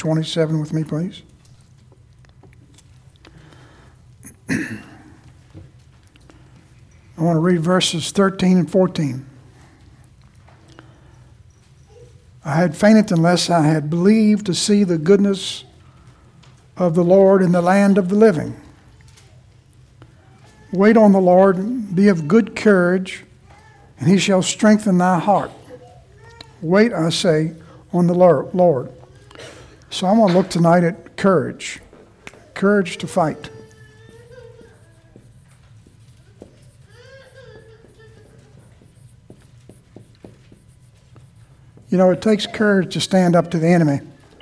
27 with me, please. I want to read verses 13 and 14. I had fainted unless I had believed to see the goodness of the Lord in the land of the living. Wait on the Lord, be of good courage, and he shall strengthen thy heart. Wait, I say, on the Lord. So I'm going to look tonight at courage. Courage to fight. You know, it takes courage to stand up to the enemy.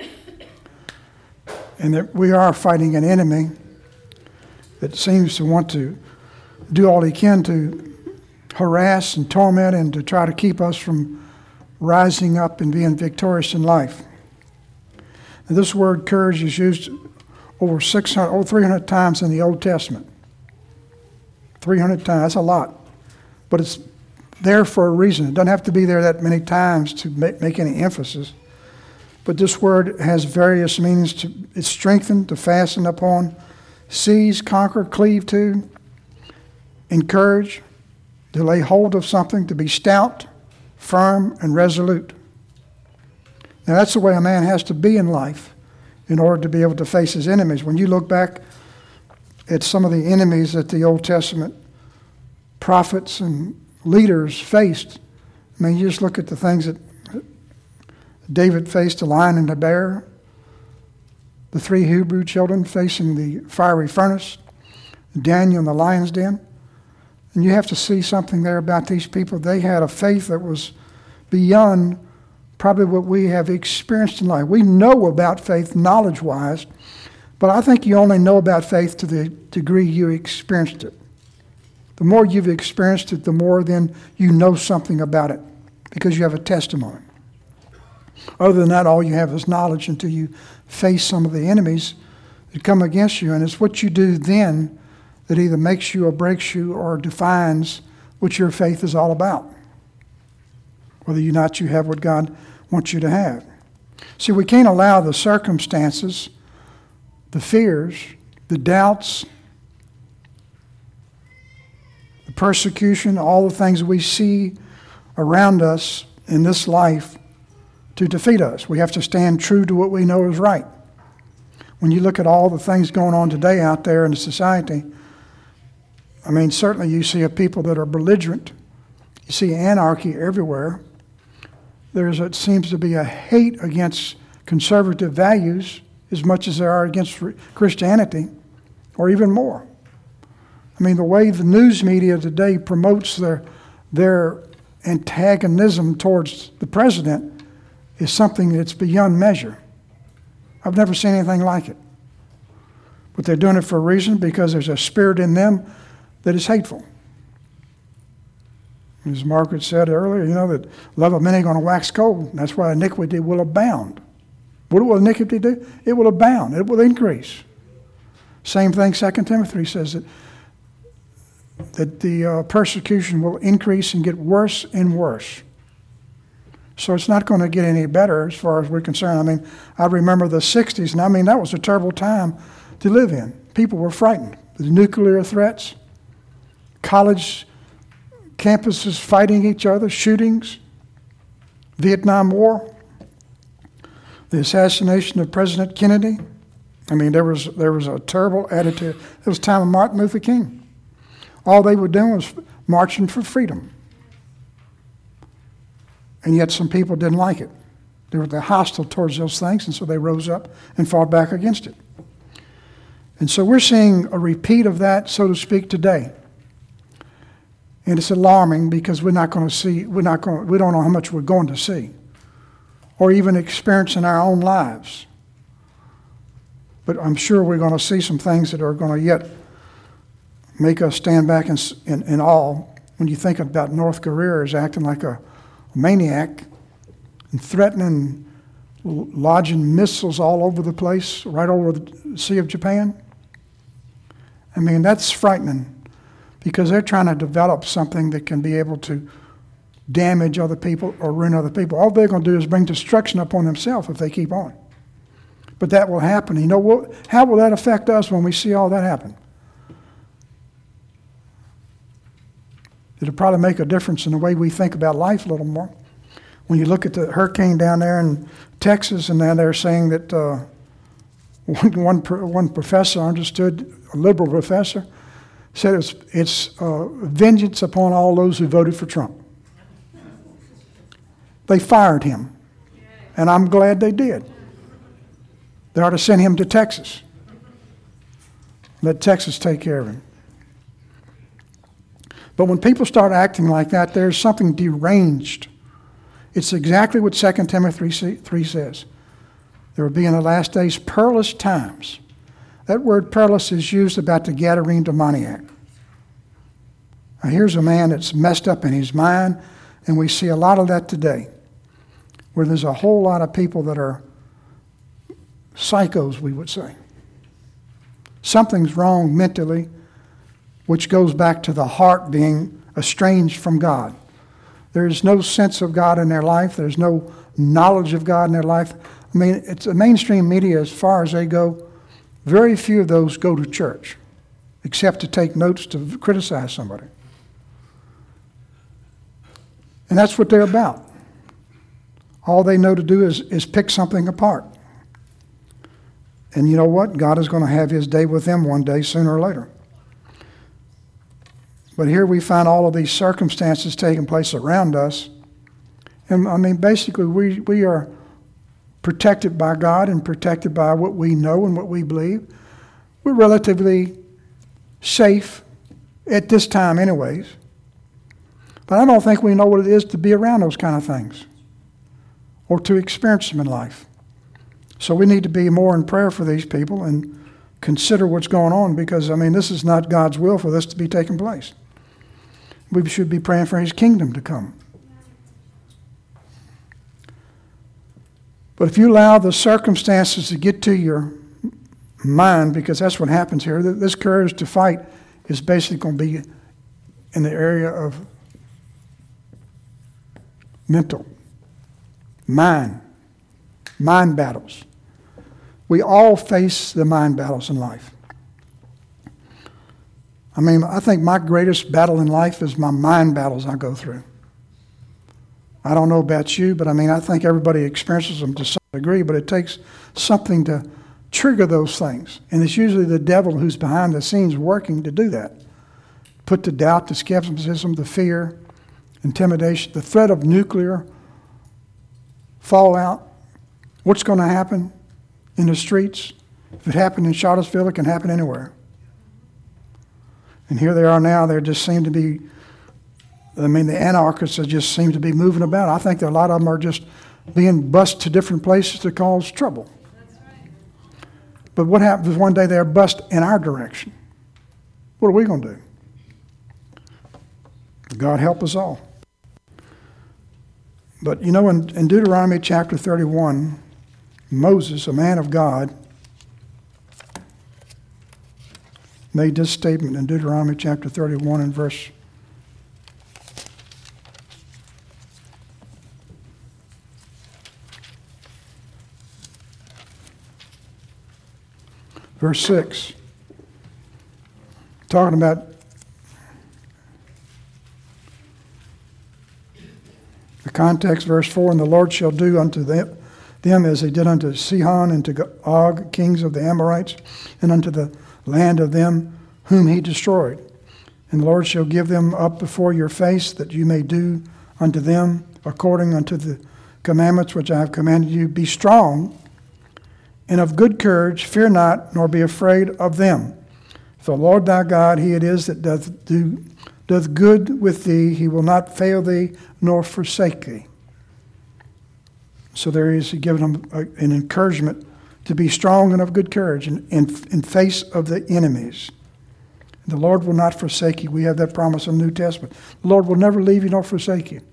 And that we are fighting an enemy that seems to want to do all he can to harass and torment and to try to keep us from rising up and being victorious in life. And this word courage is used over 300 times in the Old Testament. 300 times, that's a lot. But it's there for a reason. It doesn't have to be there that many times to make any emphasis. But this word has various meanings. It's strengthen, to fasten upon, seize, conquer, cleave to, encourage, to lay hold of something, to be stout, firm, and resolute. Now that's the way a man has to be in life in order to be able to face his enemies. When you look back at some of the enemies that the Old Testament prophets and leaders faced, I mean, you just look at the things that David faced, a lion and a bear, the 3 Hebrew children facing the fiery furnace, Daniel in the lion's den. And you have to see something there about these people. They had a faith that was beyond probably what we have experienced in life. We know about faith knowledge-wise, but I think you only know about faith to the degree you experienced it. The more you've experienced it, the more then you know something about it because you have a testimony. Other than that, all you have is knowledge until you face some of the enemies that come against you. And it's what you do then that either makes you or breaks you or defines what your faith is all about. Whether or not you have what God wants you to have. See, we can't allow the circumstances, the fears, the doubts, the persecution, all the things we see around us in this life to defeat us. We have to stand true to what we know is right. When you look at all the things going on today out there in the society, I mean, certainly you see a people that are belligerent. You see anarchy everywhere. It seems to be a hate against conservative values as much as there are against Christianity, or even more. I mean, the way the news media today promotes their antagonism towards the president is something that's beyond measure. I've never seen anything like it. But they're doing it for a reason, because there's a spirit in them that is hateful. As Margaret said earlier, that love of many is going to wax cold. And that's why iniquity will abound. What will iniquity do? It will abound. It will increase. Same thing 2 Timothy says, that the persecution will increase and get worse and worse. So it's not going to get any better as far as we're concerned. I mean, I remember the 60s, and that was a terrible time to live in. People were frightened. The nuclear threats, college campuses fighting each other, shootings, Vietnam War, the assassination of President Kennedy. I mean, there was a terrible attitude. It was the time of Martin Luther King. All they were doing was marching for freedom. And yet some people didn't like it. They were hostile towards those things, and so they rose up and fought back against it. And so we're seeing a repeat of that, so to speak, today. And it's alarming because we don't know how much we're going to see or even experience in our own lives. But I'm sure we're going to see some things that are going to yet make us stand back in awe when you think about North Korea as acting like a maniac and threatening, lodging missiles all over the place, right over the Sea of Japan. I mean, that's frightening because they're trying to develop something that can be able to damage other people or ruin other people. All they're going to do is bring destruction upon themselves if they keep on. But that will happen. You know what? How will that affect us when we see all that happen? It'll probably make a difference in the way we think about life a little more. When you look at the hurricane down there in Texas, and now they're saying that one professor understood, a liberal professor, said it's vengeance upon all those who voted for Trump. They fired him, and I'm glad they did. They ought to send him to Texas. Let Texas take care of him. But when people start acting like that, there's something deranged. It's exactly what 2 Timothy 3 says. There will be in the last days perilous times. That word perilous is used about the Gadarene demoniac. Now here's a man that's messed up in his mind, and we see a lot of that today, where there's a whole lot of people that are psychos, we would say. Something's wrong mentally, which goes back to the heart being estranged from God. There's no sense of God in their life. There's no knowledge of God in their life. I mean, it's the mainstream media, as far as they go, very few of those go to church, except to take notes to criticize somebody. And that's what they're about. All they know to do is pick something apart. And you know what? God is going to have his day with them one day, sooner or later. But here we find all of these circumstances taking place around us. And I mean, basically, we are protected by God and protected by what we know and what we believe. We're relatively safe at this time anyways. But I don't think we know what it is to be around those kind of things or to experience them in life. So we need to be more in prayer for these people and consider what's going on, because, I mean, this is not God's will for this to be taking place. We should be praying for his kingdom to come. But if you allow the circumstances to get to your mind, because that's what happens here, this courage to fight is basically going to be in the area of mental, mind battles. We all face the mind battles in life. I mean, I think my greatest battle in life is my mind battles I go through. I don't know about you, but I mean, I think everybody experiences them to some degree, but it takes something to trigger those things. And it's usually the devil who's behind the scenes working to do that. Put to doubt, the skepticism, the fear, intimidation, the threat of nuclear fallout. What's going to happen in the streets? If it happened in Charlottesville, it can happen anywhere. And here they are now. They just seem to be, I mean, the anarchists just seem to be moving about. I think that a lot of them are just being bussed to different places to cause trouble. That's right. But what happens if one day they're bussed in our direction? What are we going to do? God help us all. But you know, in Deuteronomy chapter 31, Moses, a man of God, made this statement in Deuteronomy chapter 31 and verse 6, talking about the context, verse 4, and the Lord shall do unto them as he did unto Sihon and to Og, kings of the Amorites, and unto the land of them whom he destroyed. And the Lord shall give them up before your face, that you may do unto them according unto the commandments which I have commanded you. Be strong and of good courage, fear not, nor be afraid of them. For the Lord thy God, he it is that doth good with thee. He will not fail thee, nor forsake thee. So there is given them an encouragement to be strong and of good courage in face of the enemies. The Lord will not forsake you. We have that promise in the New Testament. The Lord will never leave you nor forsake you.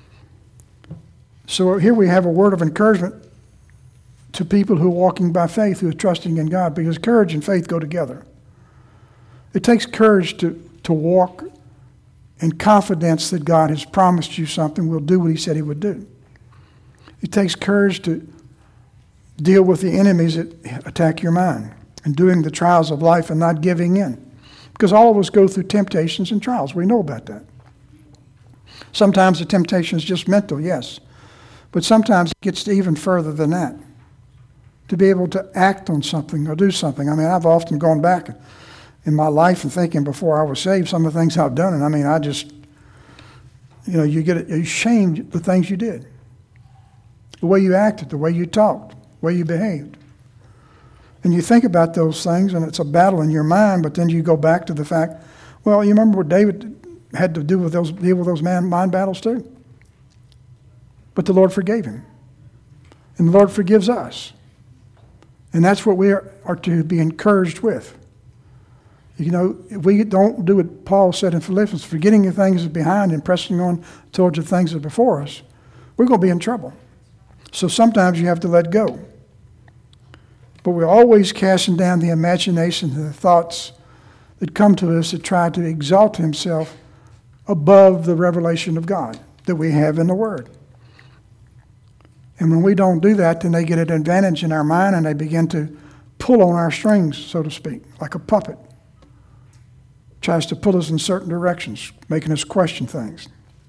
So here we have a word of encouragement to people who are walking by faith, who are trusting in God, because courage and faith go together. It takes courage to walk in confidence that God has promised you something, will do what he said he would do. It takes courage to deal with the enemies that attack your mind, and doing the trials of life and not giving in. Because all of us go through temptations and trials. We know about that. Sometimes the temptation is just mental, yes. But sometimes it gets even further than that. To be able to act on something or do something. I mean, I've often gone back in my life and thinking before I was saved, some of the things I've done. And I mean, I just, you get ashamed of the things you did. The way you acted, the way you talked, the way you behaved. And you think about those things, and it's a battle in your mind, but then you go back to the fact, well, you remember what David had to deal with those mind battles too. But the Lord forgave him. And the Lord forgives us. And that's what we are to be encouraged with. If we don't do what Paul said in Philippians, forgetting the things that are behind and pressing on towards the things that are before us, we're going to be in trouble. So sometimes you have to let go. But we're always casting down the imagination and the thoughts that come to us that try to exalt himself above the revelation of God that we have in the Word. And when we don't do that, then they get an advantage in our mind and they begin to pull on our strings, so to speak, like a puppet. Tries to pull us in certain directions, making us question things.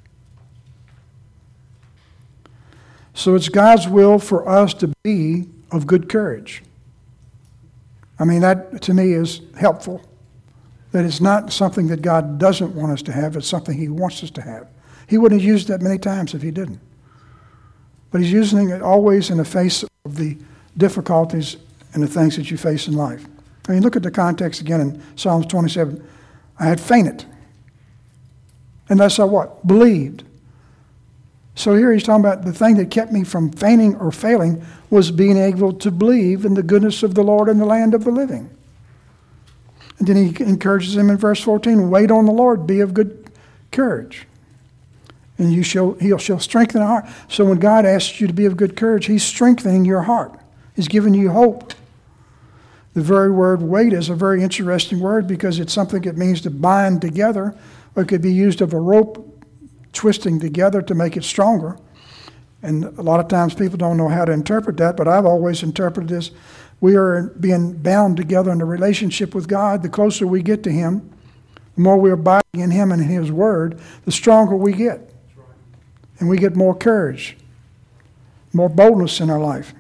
So it's God's will for us to be of good courage. I mean, that to me is helpful. That it's not something that God doesn't want us to have, it's something He wants us to have. He wouldn't have used that many times if He didn't. But He's using it always in the face of the difficulties and the things that you face in life. I mean, look at the context again in Psalms 27. I had fainted. Unless I what? Believed. So here he's talking about the thing that kept me from fainting or failing was being able to believe in the goodness of the Lord in the land of the living. And then he encourages him in verse 14, wait on the Lord, be of good courage. And He shall strengthen our heart. So when God asks you to be of good courage, He's strengthening your heart. He's giving you hope. The very word wait is a very interesting word because it's something that means to bind together, or it could be used of a rope twisting together to make it stronger. And a lot of times people don't know how to interpret that, but I've always interpreted this. We are being bound together in a relationship with God. The closer we get to Him, the more we are abiding in Him and in His Word, the stronger we get. And we get more courage, more boldness in our life.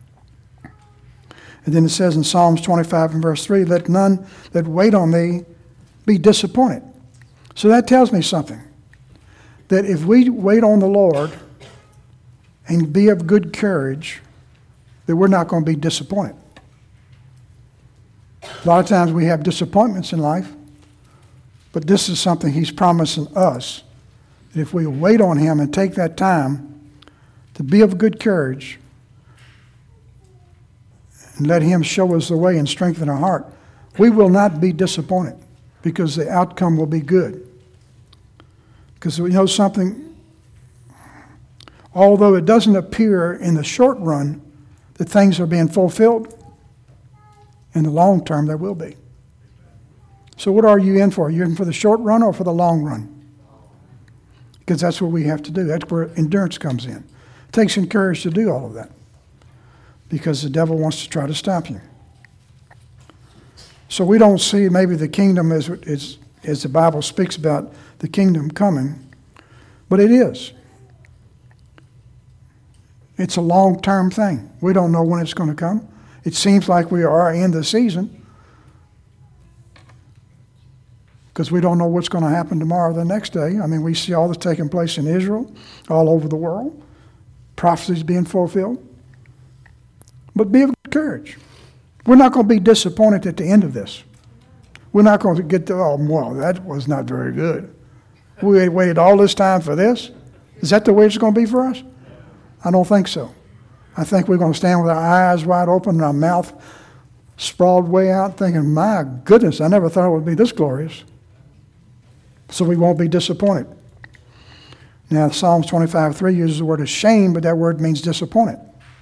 And then it says in Psalms 25 and verse 3, let none that wait on Thee be disappointed. So that tells me something. That if we wait on the Lord and be of good courage, that we're not going to be disappointed. A lot of times we have disappointments in life, but this is something He's promising us. That if we wait on Him and take that time to be of good courage and let Him show us the way and strengthen our heart, we will not be disappointed because the outcome will be good. Because we know something, although it doesn't appear in the short run that things are being fulfilled, in the long term there will be. So what are you in for? Are you in for the short run or for the long run? Because that's what we have to do. That's where endurance comes in. It takes some courage to do all of that because the devil wants to try to stop you. So we don't see maybe the kingdom as the Bible speaks about the kingdom coming, but it is. It's a long-term thing. We don't know when it's going to come. It seems like we are in the season because we don't know what's going to happen tomorrow or the next day. I mean, we see all that's taking place in Israel, all over the world, prophecies being fulfilled. But be of good courage. We're not going to be disappointed at the end of this. We're not going to get to, oh, well, that was not very good. We waited all this time for this. Is that the way it's going to be for us? I don't think so. I think we're going to stand with our eyes wide open and our mouth sprawled way out thinking, my goodness, I never thought it would be this glorious. So we won't be disappointed. Now, Psalms 25:3 uses the word ashamed, but that word means disappointed.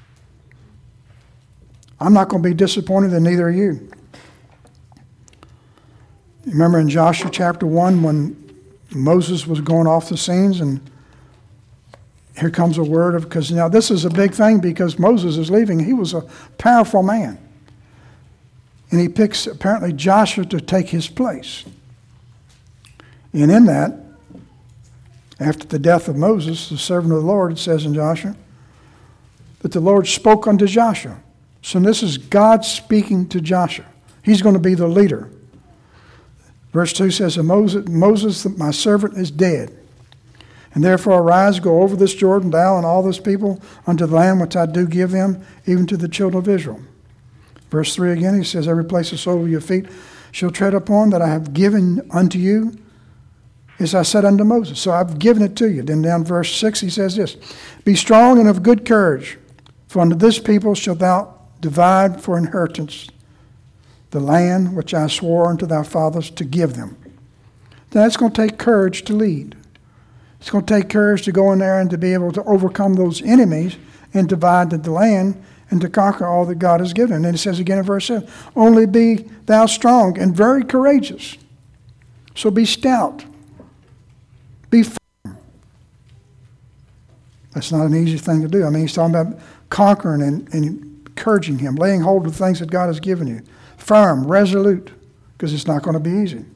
I'm not going to be disappointed, and neither are you. Remember in Joshua chapter 1 when Moses was going off the scenes and here comes a word of, because now this is a big thing because Moses is leaving. He was a powerful man. And he picks apparently Joshua to take his place. And in that, after the death of Moses, the servant of the Lord, it says in Joshua, that the Lord spoke unto Joshua. So this is God speaking to Joshua. He's going to be the leader. Verse 2 says, Moses, my servant, is dead. And therefore arise, go over this Jordan, thou and all this people, unto the land which I do give them, even to the children of Israel. Verse 3 again, he says, every place the sole of your feet shall tread upon that I have given unto you, as I said unto Moses. So I've given it to you. Then down verse 6 he says this, be strong and of good courage, for unto this people shalt thou divide for inheritance the land which I swore unto thy fathers to give them. Now it's going to take courage to lead. It's going to take courage to go in there and to be able to overcome those enemies and divide the land and to conquer all that God has given. And then it says again in verse 7, only be thou strong and very courageous. So be stout. Be firm. That's not an easy thing to do. I mean, he's talking about conquering and encouraging him, laying hold of the things that God has given you. Firm, resolute, because it's not going to be easy.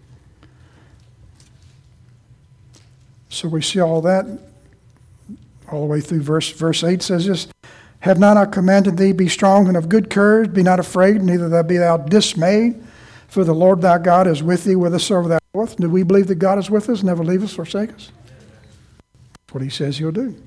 So we see all that all the way through verse 8 says this, have not I commanded thee, be strong and of good courage, be not afraid, neither be thou dismayed, for the Lord thy God is with thee, whithersoever thou goest. Do we believe that God is with us, never leave us, forsake us? That's what he says he'll do.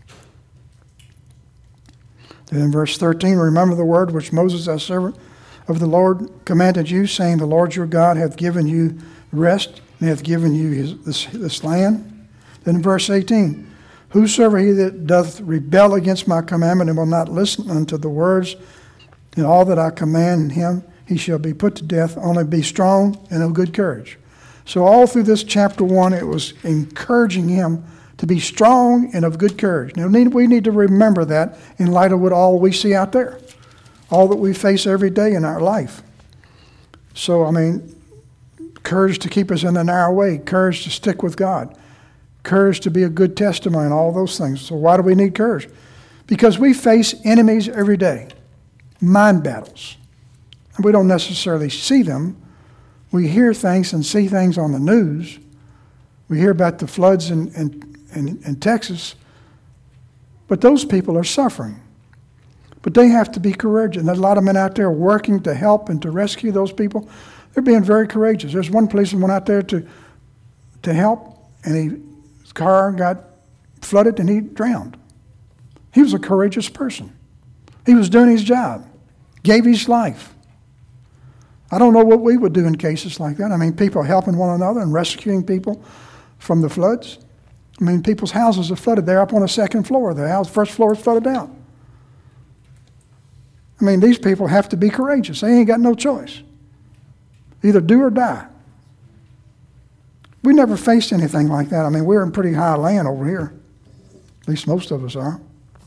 Then in verse 13, remember the word which Moses, thy servant of the Lord, commanded you, saying, the Lord your God hath given you rest, and hath given you this land. Then in verse 18, whosoever he that doth rebel against my commandment and will not listen unto the words and all that I command him, he shall be put to death. Only be strong and of good courage. So all through this chapter 1, it was encouraging him to be strong and of good courage. Now we need to remember that in light of what all we see out there, all that we face every day in our life. So, I mean, courage to keep us in the narrow way, courage to stick with God, courage to be a good testimony, and all those things. So why do we need courage? Because we face enemies every day, mind battles. And we don't necessarily see them. We hear things and see things on the news. We hear about the floods in Texas. But those people are suffering. But they have to be courageous. And there's a lot of men out there working to help and to rescue those people. They're being very courageous. There's one policeman went out there to help, and his car got flooded and he drowned. He was a courageous person. He was doing his job, gave his life. I don't know what we would do in cases like that. I mean, people helping one another and rescuing people from the floods. I mean, people's houses are flooded. They're up on the second floor. The first floor is flooded out. I mean, these people have to be courageous. They ain't got no choice. Either do or die. We never faced anything like that. I mean, we're in pretty high land over here. At least most of us are.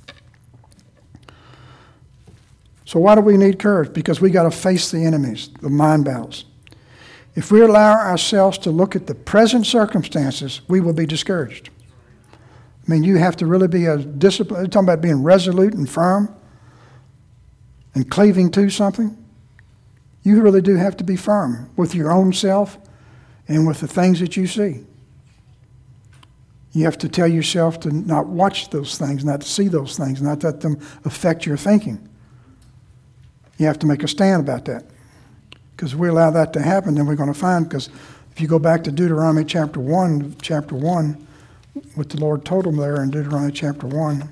So why do we need courage? Because we got to face the enemies, the mind battles. If we allow ourselves to look at the present circumstances, we will be discouraged. I mean, you have to really be a disciplined. You're talking about being resolute and firm and cleaving to something. You really do have to be firm with your own self and with the things that you see. You have to tell yourself to not watch those things, not to see those things, not let them affect your thinking. You have to make a stand about that. Because if we allow that to happen, then we're going to find, because if you go back to Deuteronomy chapter 1, what the Lord told them there in Deuteronomy chapter 1,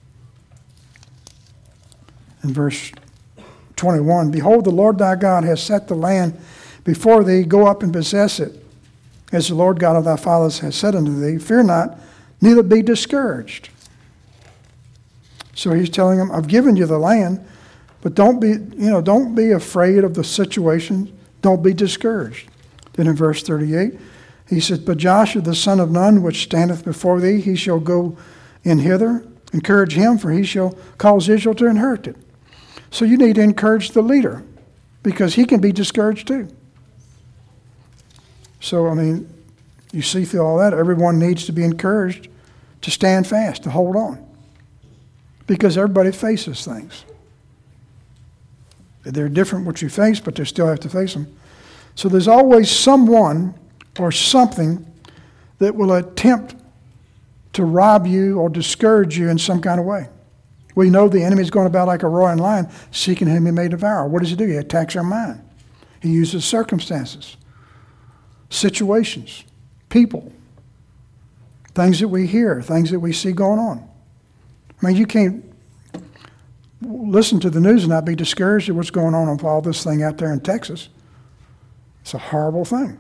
in verse 21, behold, the Lord thy God has set the land before thee, go up and possess it, as the Lord God of thy fathers has said unto thee. Fear not, neither be discouraged. So he's telling them, I've given you the land, but don't be afraid of the situation. Don't be discouraged. Then in verse 38, he says, but Joshua the son of Nun, which standeth before thee, he shall go in hither. Encourage him, for he shall cause Israel to inherit it. So you need to encourage the leader, because he can be discouraged too. So, I mean, you see through all that, everyone needs to be encouraged to stand fast, to hold on. Because everybody faces things. They're different what you face, but they still have to face them. So there's always someone or something that will attempt to rob you or discourage you in some kind of way. We know the enemy is going about like a roaring lion, seeking whom he may devour. What does he do? He attacks our mind. He uses circumstances, situations, people, things that we hear, things that we see going on. I mean, you can't listen to the news and not be discouraged at what's going on with all this thing out there in Texas. It's a horrible thing.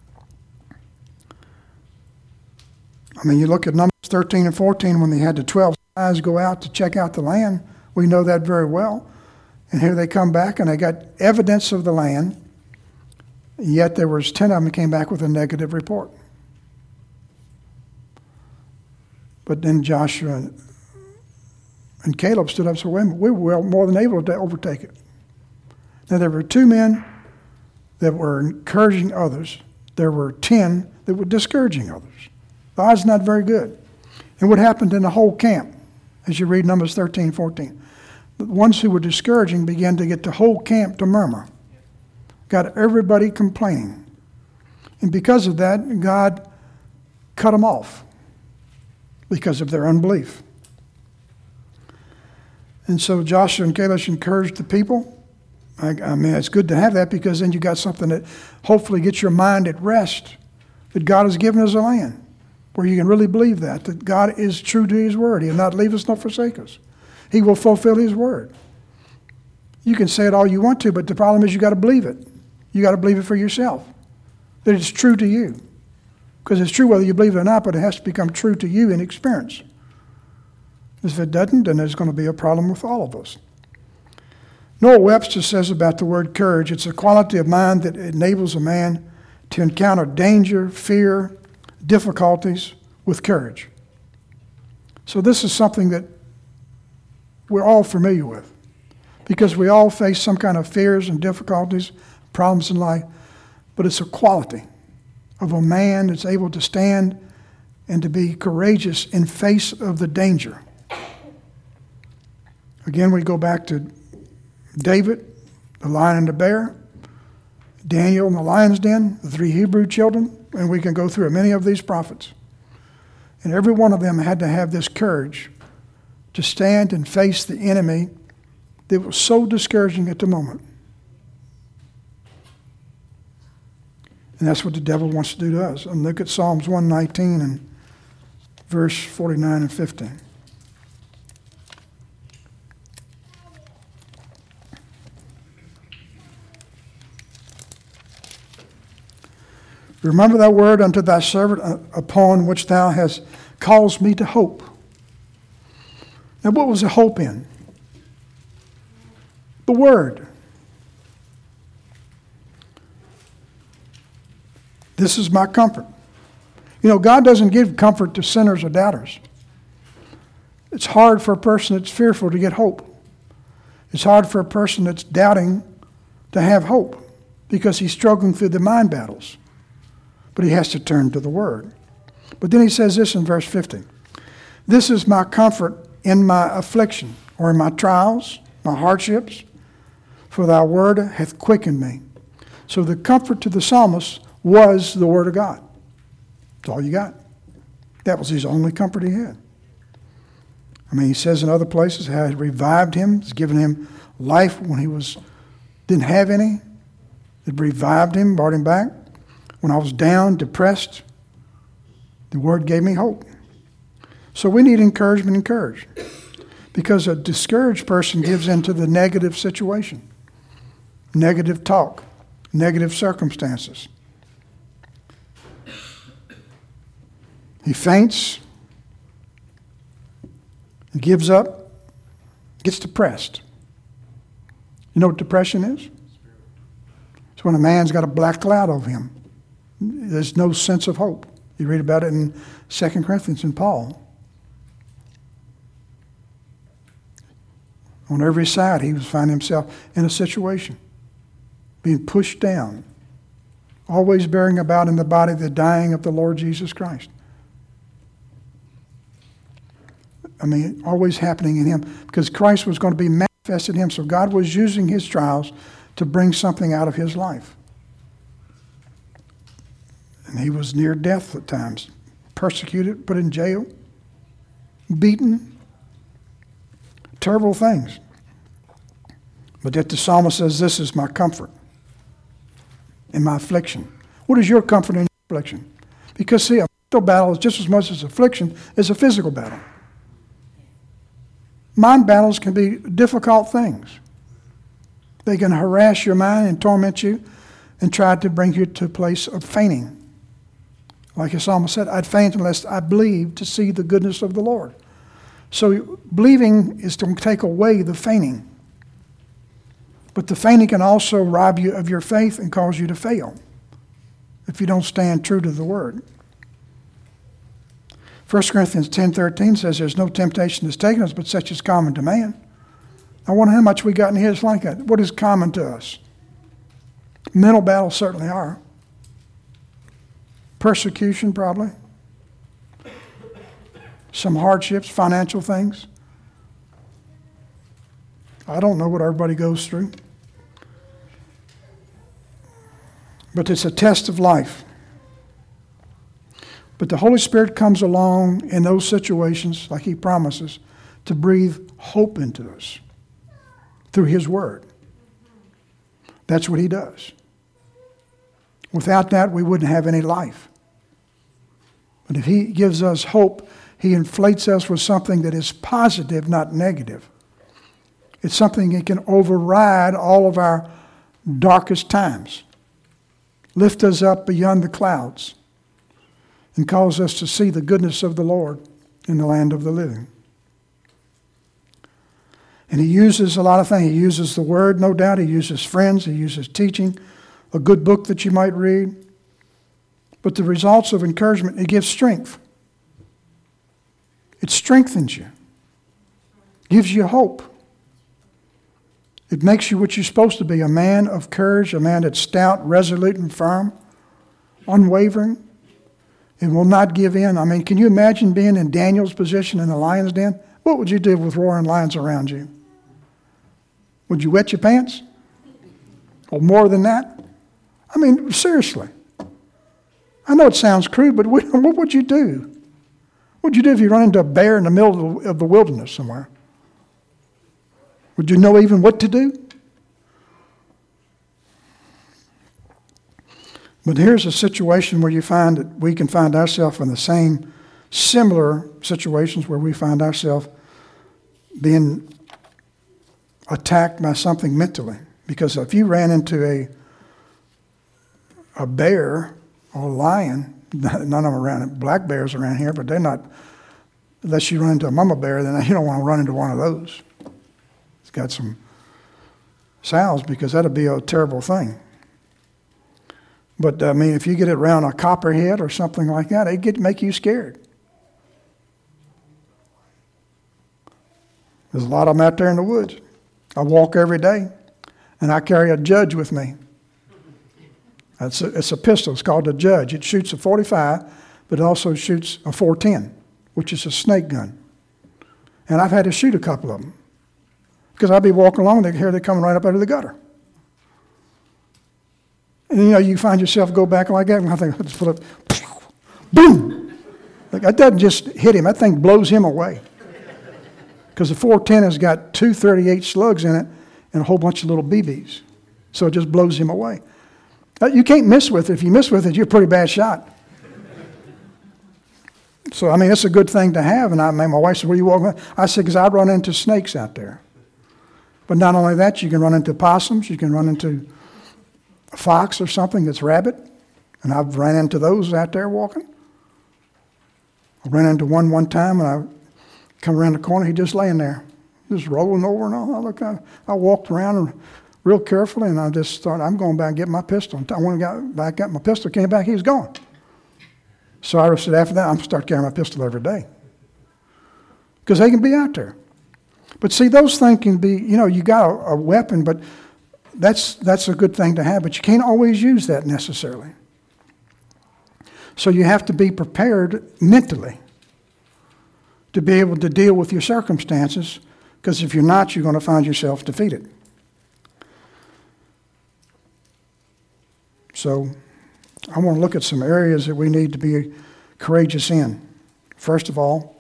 I mean, you look at Numbers 13 and 14 when they had the 12 spies go out to check out the land. We know that very well. And here they come back and they got evidence of the land, yet there was 10 of them that came back with a negative report. But then Joshua and Caleb stood up and said, wait a minute, we were more than able to overtake it. Now there were 2 men that were encouraging others. There were 10 that were discouraging others. The odds not very good. And what happened in the whole camp, as you read Numbers 13, 14, the ones who were discouraging began to get the whole camp to murmur. Got everybody complaining. And because of that, God cut them off because of their unbelief. And so Joshua and Caleb encouraged the people. I mean, it's good to have that because then you got something that hopefully gets your mind at rest, that God has given us a land where you can really believe that God is true to his word. He will not leave us nor forsake us. He will fulfill his word. You can say it all you want to, but the problem is you got to believe it. You got to believe it for yourself, that it's true to you. Because it's true whether you believe it or not, but it has to become true to you in experience. If it doesn't, then there's going to be a problem with all of us. Noah Webster says about the word courage, it's a quality of mind that enables a man to encounter danger, fear, difficulties with courage. So this is something that we're all familiar with because we all face some kind of fears and difficulties, problems in life, but it's a quality of a man that's able to stand and to be courageous in face of the danger. Again, we go back to David, the lion and the bear, Daniel in the lion's den, the 3 Hebrew children, and we can go through many of these prophets. And every one of them had to have this courage to stand and face the enemy that was so discouraging at the moment. And that's what the devil wants to do to us. And look at Psalms 119 and verse 49 and 15. Remember that word unto thy servant upon which thou hast caused me to hope. Now what was the hope in? The word. This is my comfort. You know, God doesn't give comfort to sinners or doubters. It's hard for a person that's fearful to get hope. It's hard for a person that's doubting to have hope because he's struggling through the mind battles. But he has to turn to the Word. But then he says this in verse 50. This is my comfort in my affliction, or in my trials, my hardships, for thy word hath quickened me. So the comfort to the psalmist was the Word of God. That's all you got. That was his only comfort he had. I mean, he says in other places how it revived him. It's given him life when he didn't have any. It revived him, brought him back. When I was down, depressed, the Word gave me hope. So we need encouragement and courage. Because a discouraged person gives into the negative situation, negative talk, negative circumstances. He faints, he gives up, gets depressed. You know what depression is? It's when a man's got a black cloud over him. There's no sense of hope. You read about it in 2 Corinthians in Paul. On every side, he was finding himself in a situation, being pushed down, always bearing about in the body the dying of the Lord Jesus Christ. always happening in him, because Christ was going to be manifested in him. So God was using his trials to bring something out of his life. And he was near death at times, persecuted, put in jail, beaten, terrible things. But yet the psalmist says, this is my comfort in my affliction. What is your comfort in your affliction? Because see, a mental battle is just as much as affliction is a physical battle. Mind battles can be difficult things. They can harass your mind and torment you and try to bring you to a place of fainting. Like the psalmist said, I'd faint unless I believed to see the goodness of the Lord. So believing is to take away the fainting. But the fainting can also rob you of your faith and cause you to fail if you don't stand true to the Word. 1 Corinthians 10:13 says there's no temptation that's taken us, but such is common to man. I wonder how much we got in his like that. What is common to us? Mental battles certainly are. Persecution probably. Some hardships, financial things. I don't know what everybody goes through. But it's a test of life. But the Holy Spirit comes along in those situations, like he promises, to breathe hope into us through his word. That's what he does. Without that, we wouldn't have any life. But if he gives us hope, he inflates us with something that is positive, not negative. It's something that can override all of our darkest times, lift us up beyond the clouds, and cause us to see the goodness of the Lord in the land of the living. And he uses a lot of things. He uses the word, no doubt. He uses friends. He uses teaching, a good book that you might read. But the results of encouragement, it gives strength. It strengthens you, gives you hope. It makes you what you're supposed to be, a man of courage, a man that's stout, resolute, and firm, unwavering. It will not give in. I mean, can you imagine being in Daniel's position in the lion's den? What would you do with roaring lions around you? Would you wet your pants? Or more than that? I mean, seriously. I know it sounds crude, but what would you do? What would you do if you run into a bear in the middle of the wilderness somewhere? Would you know even what to do? But here's a situation where you find that we can find ourselves in the same similar situations where we find ourselves being attacked by something mentally. Because if you ran into a bear or a lion, none of them around, black bears around here, but they're not, unless you run into a mama bear, then you don't want to run into one of those. It's got some sows, because that'd be a terrible thing. But, I mean, if you get it around a copperhead or something like that, it'd make you scared. There's a lot of them out there in the woods. I walk every day, and I carry a Judge with me. It's a pistol. It's called a Judge. It shoots a .45, but it also shoots a .410, which is a snake gun. And I've had to shoot a couple of them, because I'd be walking along, and they're coming right up out of the gutter. And, you find yourself go back like that, and I think, let's put up, boom! Like, that doesn't just hit him. That thing blows him away. Because the .410 has got 2 .38 slugs in it and a whole bunch of little BBs. So it just blows him away. You can't miss with it. If you miss with it, you're a pretty bad shot. So, I mean, it's a good thing to have. And my wife said, where are you walking? I said, because I run into snakes out there. But not only that, you can run into possums. You can run into a fox or something that's rabbit. And I've ran into those out there walking. I ran into one time, and I come around the corner, he just laying there, just rolling over and all. I walked around and real carefully, and I just thought, I'm going back and get my pistol. And when I got back, got my pistol, came back, he was gone. So I said, after that, I'm going to start carrying my pistol every day. Because they can be out there. But see, those things can be, you got a weapon, but that's a good thing to have, but you can't always use that necessarily. So you have to be prepared mentally to be able to deal with your circumstances, because if you're not, you're going to find yourself defeated. So I want to look at some areas that we need to be courageous in. First of all,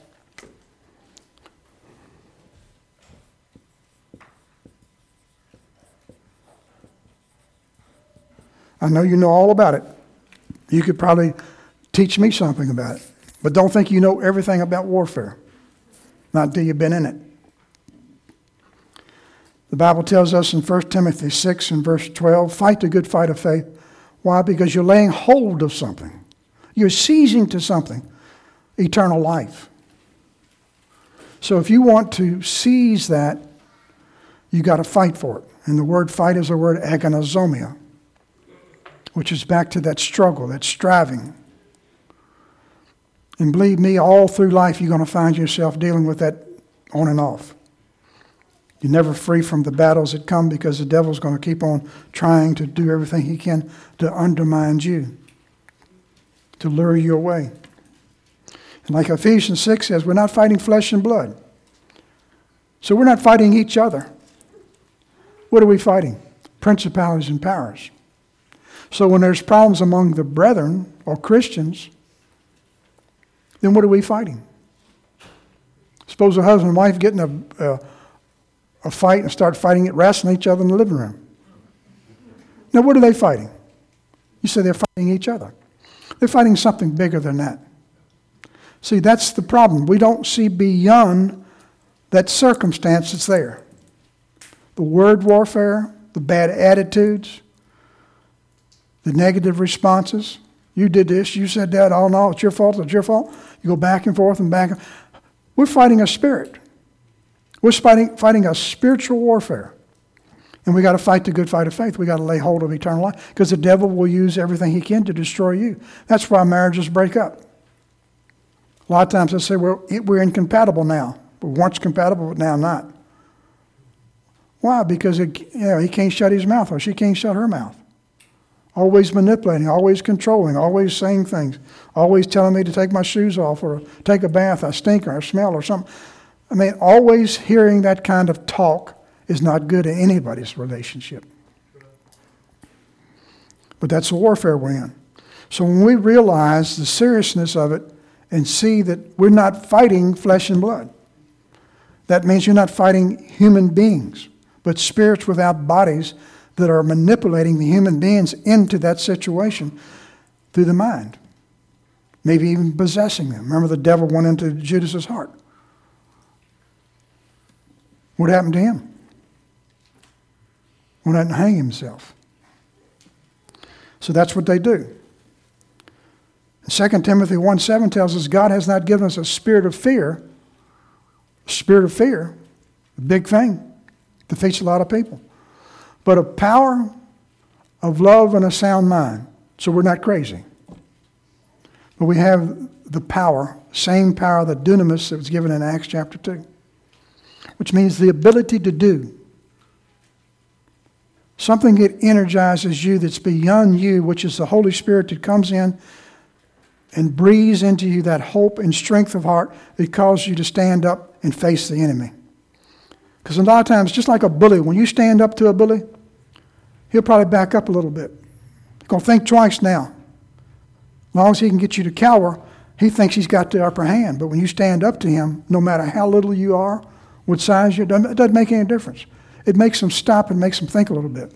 I know you know all about it. You could probably teach me something about it. But don't think you know everything about warfare. Not until you've been in it. The Bible tells us in 1 Timothy 6 and verse 12, fight the good fight of faith. Why? Because you're laying hold of something. You're seizing to something. Eternal life. So if you want to seize that, you got to fight for it. And the word fight is the word agonizomia, which is back to that struggle, that striving. And believe me, all through life you're going to find yourself dealing with that on and off. You're never free from the battles that come because the devil's going to keep on trying to do everything he can to undermine you, to lure you away. And like Ephesians 6 says, we're not fighting flesh and blood. So we're not fighting each other. What are we fighting? Principalities and powers. So when there's problems among the brethren or Christians, then what are we fighting? Suppose a husband and wife get in a fight and start fighting it, wrestling each other in the living room. Now what are they fighting? You say they're fighting each other. They're fighting something bigger than that. See, that's the problem. We don't see beyond that circumstance that's there. The word warfare, the bad attitudes, the negative responses. You did this, you said that, oh no, it's your fault, it's your fault. You go back and forth and back. We're fighting a spirit. We're fighting a spiritual warfare. And we got to fight the good fight of faith. We got to lay hold of eternal life because the devil will use everything he can to destroy you. That's why marriages break up. A lot of times they say, well, we're incompatible now. We were once compatible, but now not. Why? Because he can't shut his mouth or she can't shut her mouth. Always manipulating, always controlling, always saying things, always telling me to take my shoes off or take a bath, I stink or I smell or something. I mean, always hearing that kind of talk is not good in anybody's relationship. But that's the warfare we're in. So when we realize the seriousness of it and see that we're not fighting flesh and blood, that means you're not fighting human beings, but spirits without bodies that are manipulating the human beings into that situation through the mind. Maybe even possessing them. Remember, the devil went into Judas's heart. What happened to him? Went out and hang himself. So that's what they do. 2 Timothy 1:7 tells us God has not given us a spirit of fear. A spirit of fear, a big thing, defeats a lot of people. But of power, of love, and a sound mind. So we're not crazy. But we have the power, same power, the dunamis that was given in Acts chapter 2. Which means the ability to do. Something that energizes you that's beyond you, which is the Holy Spirit that comes in and breathes into you that hope and strength of heart that causes you to stand up and face the enemy. Because a lot of times, just like a bully, when you stand up to a bully, he'll probably back up a little bit. He's going to think twice now. As long as he can get you to cower, he thinks he's got the upper hand. But when you stand up to him, no matter how little you are, what size you are, it doesn't make any difference. It makes him stop and makes him think a little bit.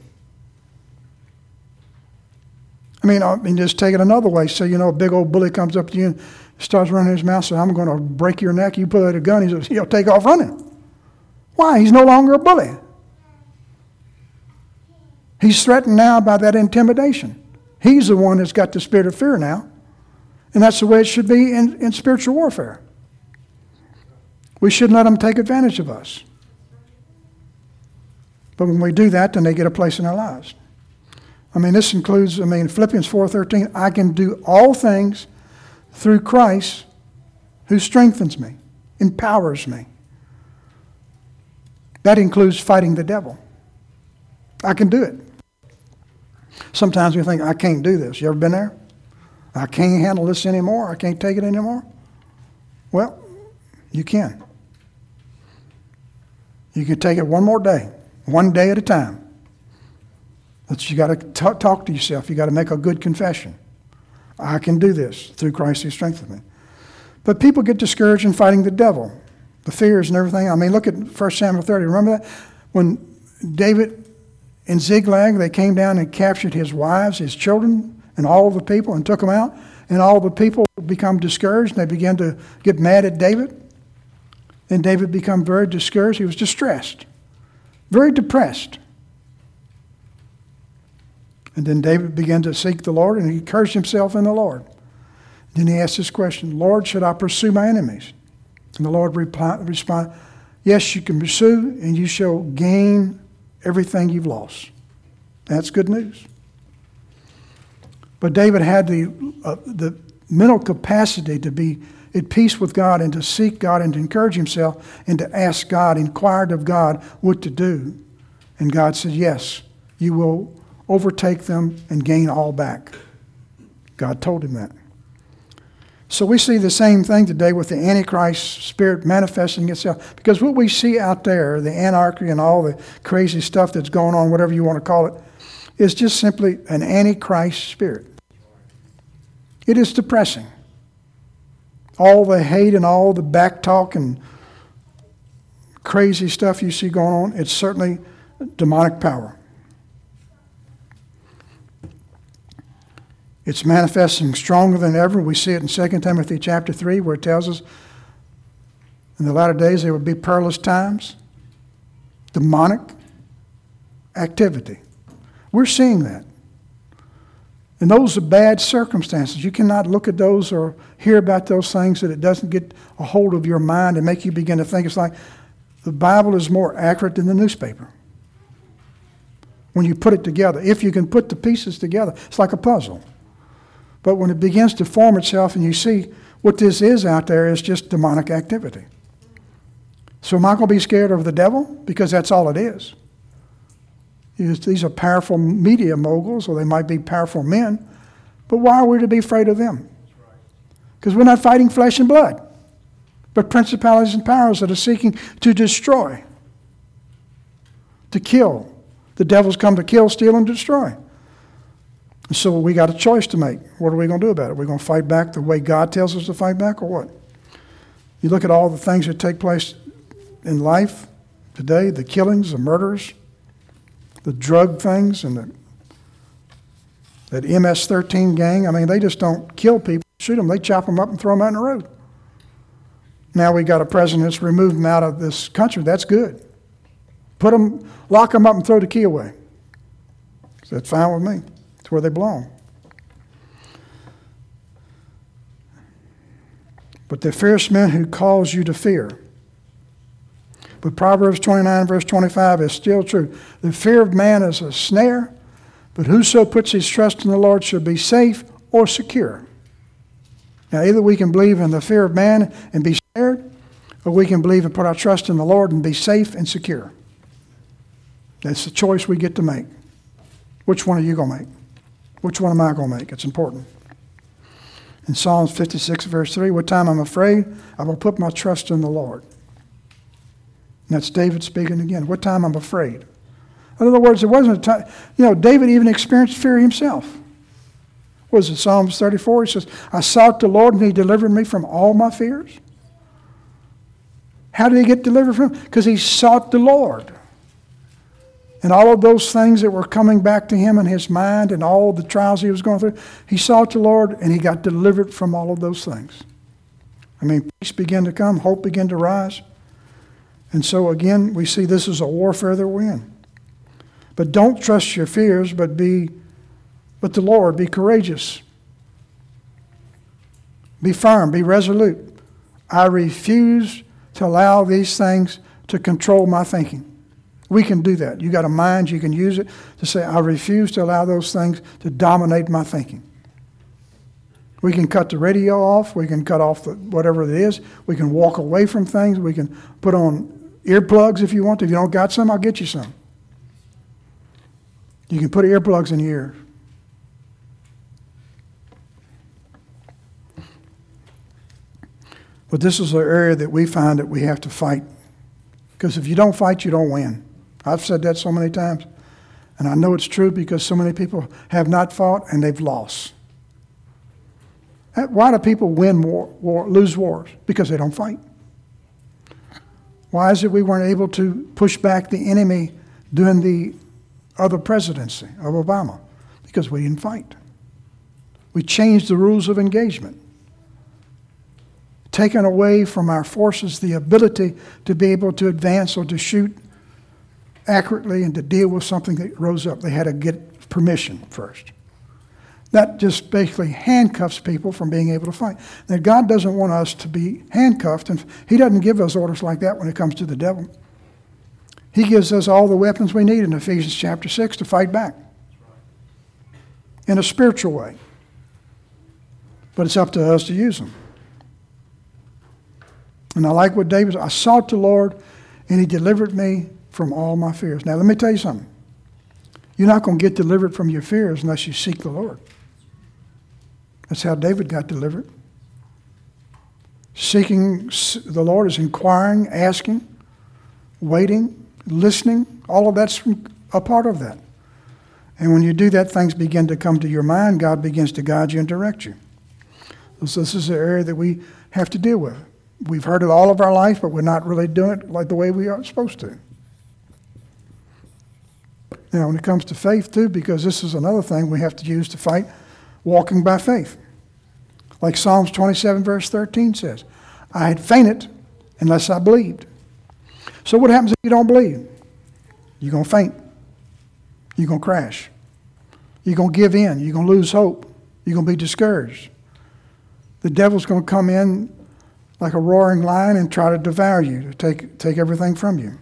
I mean, just take it another way. Say, a big old bully comes up to you and starts running his mouth, says, I'm going to break your neck. You pull out a gun, he'll take off running. Why? He's no longer a bully. He's threatened now by that intimidation. He's the one that's got the spirit of fear now. And that's the way it should be in spiritual warfare. We shouldn't let them take advantage of us. But when we do that, then they get a place in our lives. This includes, Philippians 4:13, I can do all things through Christ who strengthens me, empowers me. That includes fighting the devil. I can do it. Sometimes we think, I can't do this. You ever been there? I can't handle this anymore. I can't take it anymore. Well, You can. You can take it one more day, one day at a time. But you got to talk to yourself. You got to make a good confession. I can do this through Christ who strengthens me. But people get discouraged in fighting the devil, the fears and everything. I mean, look at 1 Samuel 30. Remember that? When David and Ziklag, they came down and captured his wives, his children, and all of the people and took them out. And all the people become discouraged and they began to get mad at David. And David became very discouraged. He was distressed, very depressed. And then David began to seek the Lord, and he encouraged himself in the Lord. Then he asked this question, Lord, should I pursue my enemies? And the Lord responded, yes, you can pursue, and you shall gain everything you've lost. That's good news. But David had the mental capacity to be at peace with God and to seek God and to encourage himself and to ask God, inquired of God what to do. And God said, yes, you will overtake them and gain all back. God told him that. So we see the same thing today with the Antichrist spirit manifesting itself. Because what we see out there, the anarchy and all the crazy stuff that's going on, whatever you want to call it, is just simply an Antichrist spirit. It is depressing. All the hate and all the backtalk and crazy stuff you see going on, it's certainly demonic power. It's manifesting stronger than ever. We see it in 2 Timothy chapter 3 where it tells us in the latter days there will be perilous times, demonic activity. We're seeing that. And those are bad circumstances. You cannot look at those or hear about those things that it doesn't get a hold of your mind and make you begin to think. It's like the Bible is more accurate than the newspaper. When you put it together, if you can put the pieces together, it's like a puzzle. But when it begins to form itself and you see what this is out there is just demonic activity. So am I going to be scared of the devil? Because that's all it is. These are powerful media moguls, or they might be powerful men. But why are we to be afraid of them? Because we're not fighting flesh and blood, but principalities and powers that are seeking to destroy, to kill. The devil's come to kill, steal, and destroy. So we got a choice to make. What are we going to do about it? We're going to fight back the way God tells us to fight back, or what? You look at all the things that take place in life today, the killings, the murders, the drug things, and that MS-13 gang. I mean, they just don't kill people, shoot them. They chop them up and throw them out in the road. Now we got a president that's removed them out of this country. That's good. Lock them up and throw the key away. That's fine with me. It's where they belong. But the fierce men who cause you to fear. But Proverbs 29 verse 25 is still true. The fear of man is a snare, but whoso puts his trust in the Lord shall be safe or secure. Now either we can believe in the fear of man and be scared, or we can believe and put our trust in the Lord and be safe and secure. That's the choice we get to make. Which one are you going to make? Which one am I going to make? It's important. In Psalms 56, verse 3, what time I'm afraid, I will put my trust in the Lord. And that's David speaking again. What time I'm afraid. In other words, there wasn't a time, David even experienced fear himself. What was it, Psalms 34? He says, I sought the Lord and he delivered me from all my fears. How did he get delivered from? Because he sought the Lord. And all of those things that were coming back to him in his mind and all the trials he was going through, he sought the Lord and he got delivered from all of those things. I mean, peace began to come, hope began to rise. And so again, we see this is a warfare that we're in. But don't trust your fears, but the Lord, be courageous. Be firm, be resolute. I refuse to allow these things to control my thinking. We can do that. You got a mind, you can use it to say, I refuse to allow those things to dominate my thinking. We can cut the radio off. We can cut off whatever it is. We can walk away from things. We can put on earplugs if you want to. If you don't got some, I'll get you some. You can put earplugs in your ear. But this is an area that we find that we have to fight. Because if you don't fight, you don't win. I've said that so many times. And I know it's true because so many people have not fought and they've lost. Why do people lose wars? Because they don't fight. Why is it we weren't able to push back the enemy during the other presidency of Obama? Because we didn't fight. We changed the rules of engagement. Taken away from our forces the ability to be able to advance or to shoot accurately and to deal with something that rose up. They had to get permission first. That just basically handcuffs people from being able to fight. Now, God doesn't want us to be handcuffed, and He doesn't give us orders like that when it comes to the devil. He gives us all the weapons we need in Ephesians chapter 6 to fight back in a spiritual way. But it's up to us to use them. And I like what David said. I sought the Lord, and He delivered me from all my fears. Now, let me tell you something. You're not going to get delivered from your fears unless you seek the Lord. That's how David got delivered. Seeking the Lord is inquiring, asking, waiting, listening. All of that's a part of that. And when you do that, things begin to come to your mind. God begins to guide you and direct you. So this is an area that we have to deal with. We've heard it all of our life, but we're not really doing it like the way we are supposed to. Now, when it comes to faith, too, because this is another thing we have to use to fight, walking by faith. Like Psalms 27, verse 13 says, I had fainted unless I believed. So what happens if you don't believe? You're going to faint. You're going to crash. You're going to give in. You're going to lose hope. You're going to be discouraged. The devil's going to come in like a roaring lion and try to devour you, to take everything from you.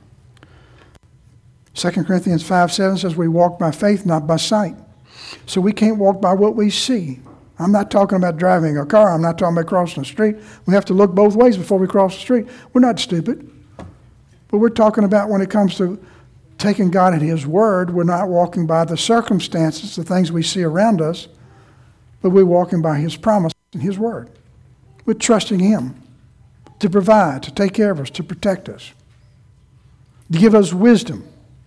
2 Corinthians 5:7 says we walk by faith, not by sight. So we can't walk by what we see. I'm not talking about driving a car. I'm not talking about crossing the street. We have to look both ways before we cross the street. We're not stupid. But we're talking about when it comes to taking God at His word, we're not walking by the circumstances, the things we see around us, but we're walking by His promise and His word. We're trusting Him to provide, to take care of us, to protect us, to give us wisdom.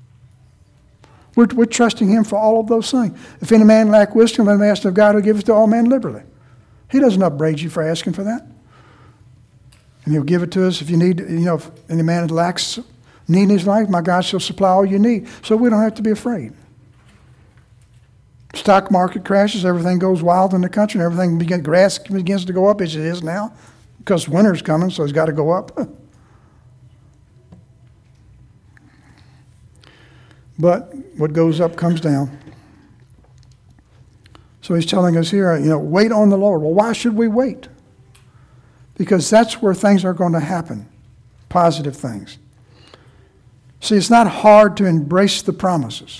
We're trusting Him for all of those things. If any man lack wisdom, let him ask of God who giveth to all men liberally. He doesn't upbraid you for asking for that. And He'll give it to us if you need, if any man lacks need in his life, my God shall supply all you need. So we don't have to be afraid. Stock market crashes, everything goes wild in the country, and grass begins to go up as it is now, because winter's coming, so it's got to go up. But what goes up comes down. So He's telling us here, wait on the Lord. Well, why should we wait? Because that's where things are going to happen, positive things. See, it's not hard to embrace the promises.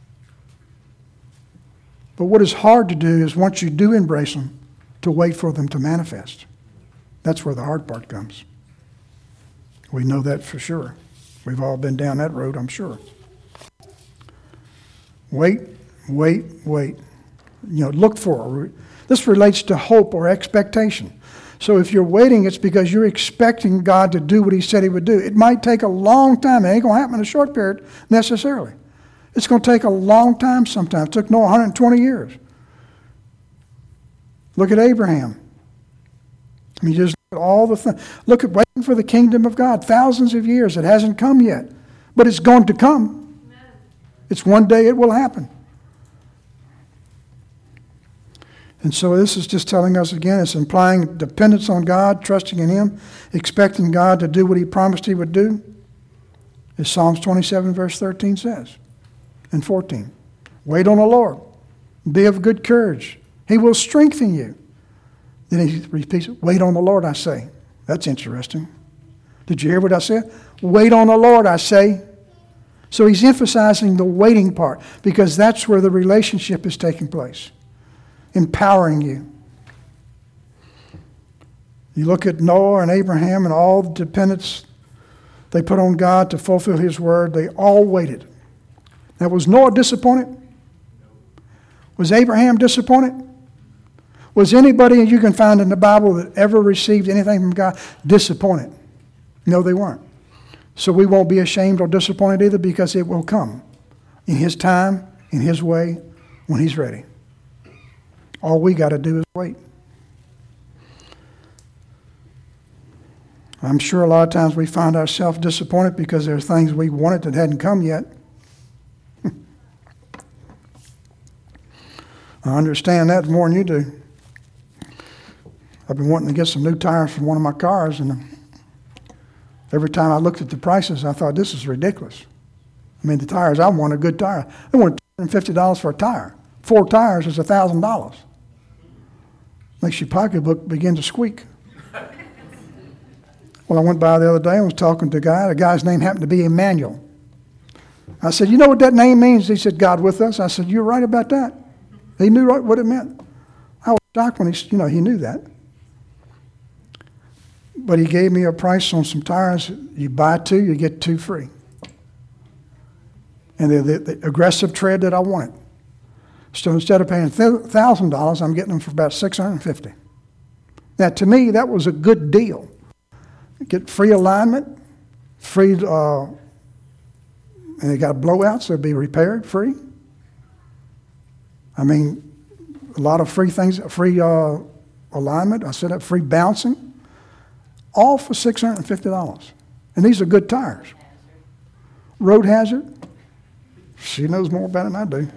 But what is hard to do is once you do embrace them, to wait for them to manifest. That's where the hard part comes. We know that for sure. We've all been down that road, I'm sure. Wait. Look for. This relates to hope or expectation. So if you're waiting, it's because you're expecting God to do what He said He would do. It might take a long time. It ain't going to happen in a short period necessarily. It's going to take a long time sometimes. It took Noah 120 years. Look at Abraham. Just look at all the things. Look at waiting for the kingdom of God. Thousands of years. It hasn't come yet. But it's going to come. It's one day it will happen. And so this is just telling us again, it's implying dependence on God, trusting in Him, expecting God to do what He promised He would do, as Psalms 27 verse 13 says, and 14. Wait on the Lord. Be of good courage. He will strengthen you. Then He repeats, wait on the Lord, I say. That's interesting. Did you hear what I said? Wait on the Lord, I say. So He's emphasizing the waiting part because that's where the relationship is taking place. Empowering you. You look at Noah and Abraham and all the dependents they put on God to fulfill His word. They all waited. Now, was Noah disappointed? Was Abraham disappointed? Was anybody you can find in the Bible that ever received anything from God disappointed? No, they weren't. So we won't be ashamed or disappointed either, because it will come in His time, in His way, when He's ready. All we got to do is wait. I'm sure a lot of times we find ourselves disappointed because there's things we wanted that hadn't come yet. I understand that more than you do. I've been wanting to get some new tires for one of my cars, and every time I looked at the prices, I thought, this is ridiculous. I mean, the tires, I want a good tire. I want $250 for a tire. 4 tires is $1,000. Makes your pocketbook begin to squeak. Well, I went by the other day and was talking to a guy. The guy's name happened to be Emmanuel. I said, you know what that name means? He said, God with us. I said, you're right about that. He knew what it meant. I was shocked when he knew that. But he gave me a price on some tires. You buy 2, you get 2 free. And they're the aggressive tread that I wanted. So instead of paying $1,000, I'm getting them for about $650. Now, to me, that was a good deal. Get free alignment, free, and they got blowouts, they'll be repaired free. I mean, a lot of free things, free alignment. I set up free bouncing, all for $650. And these are good tires. Road hazard, she knows more about it than I do.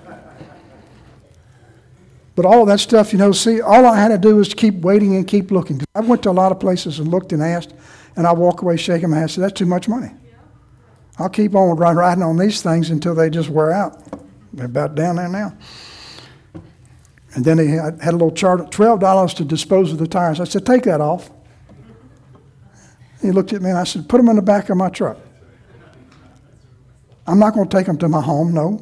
But all of that stuff, see, all I had to do was keep waiting and keep looking. I went to a lot of places and looked and asked, and I walk away shaking my head and said, that's too much money. I'll keep on riding on these things until they just wear out. They're about down there now. And then he had a little chart of $12 to dispose of the tires. I said, take that off. He looked at me and I said, put them in the back of my truck. I'm not going to take them to my home, no.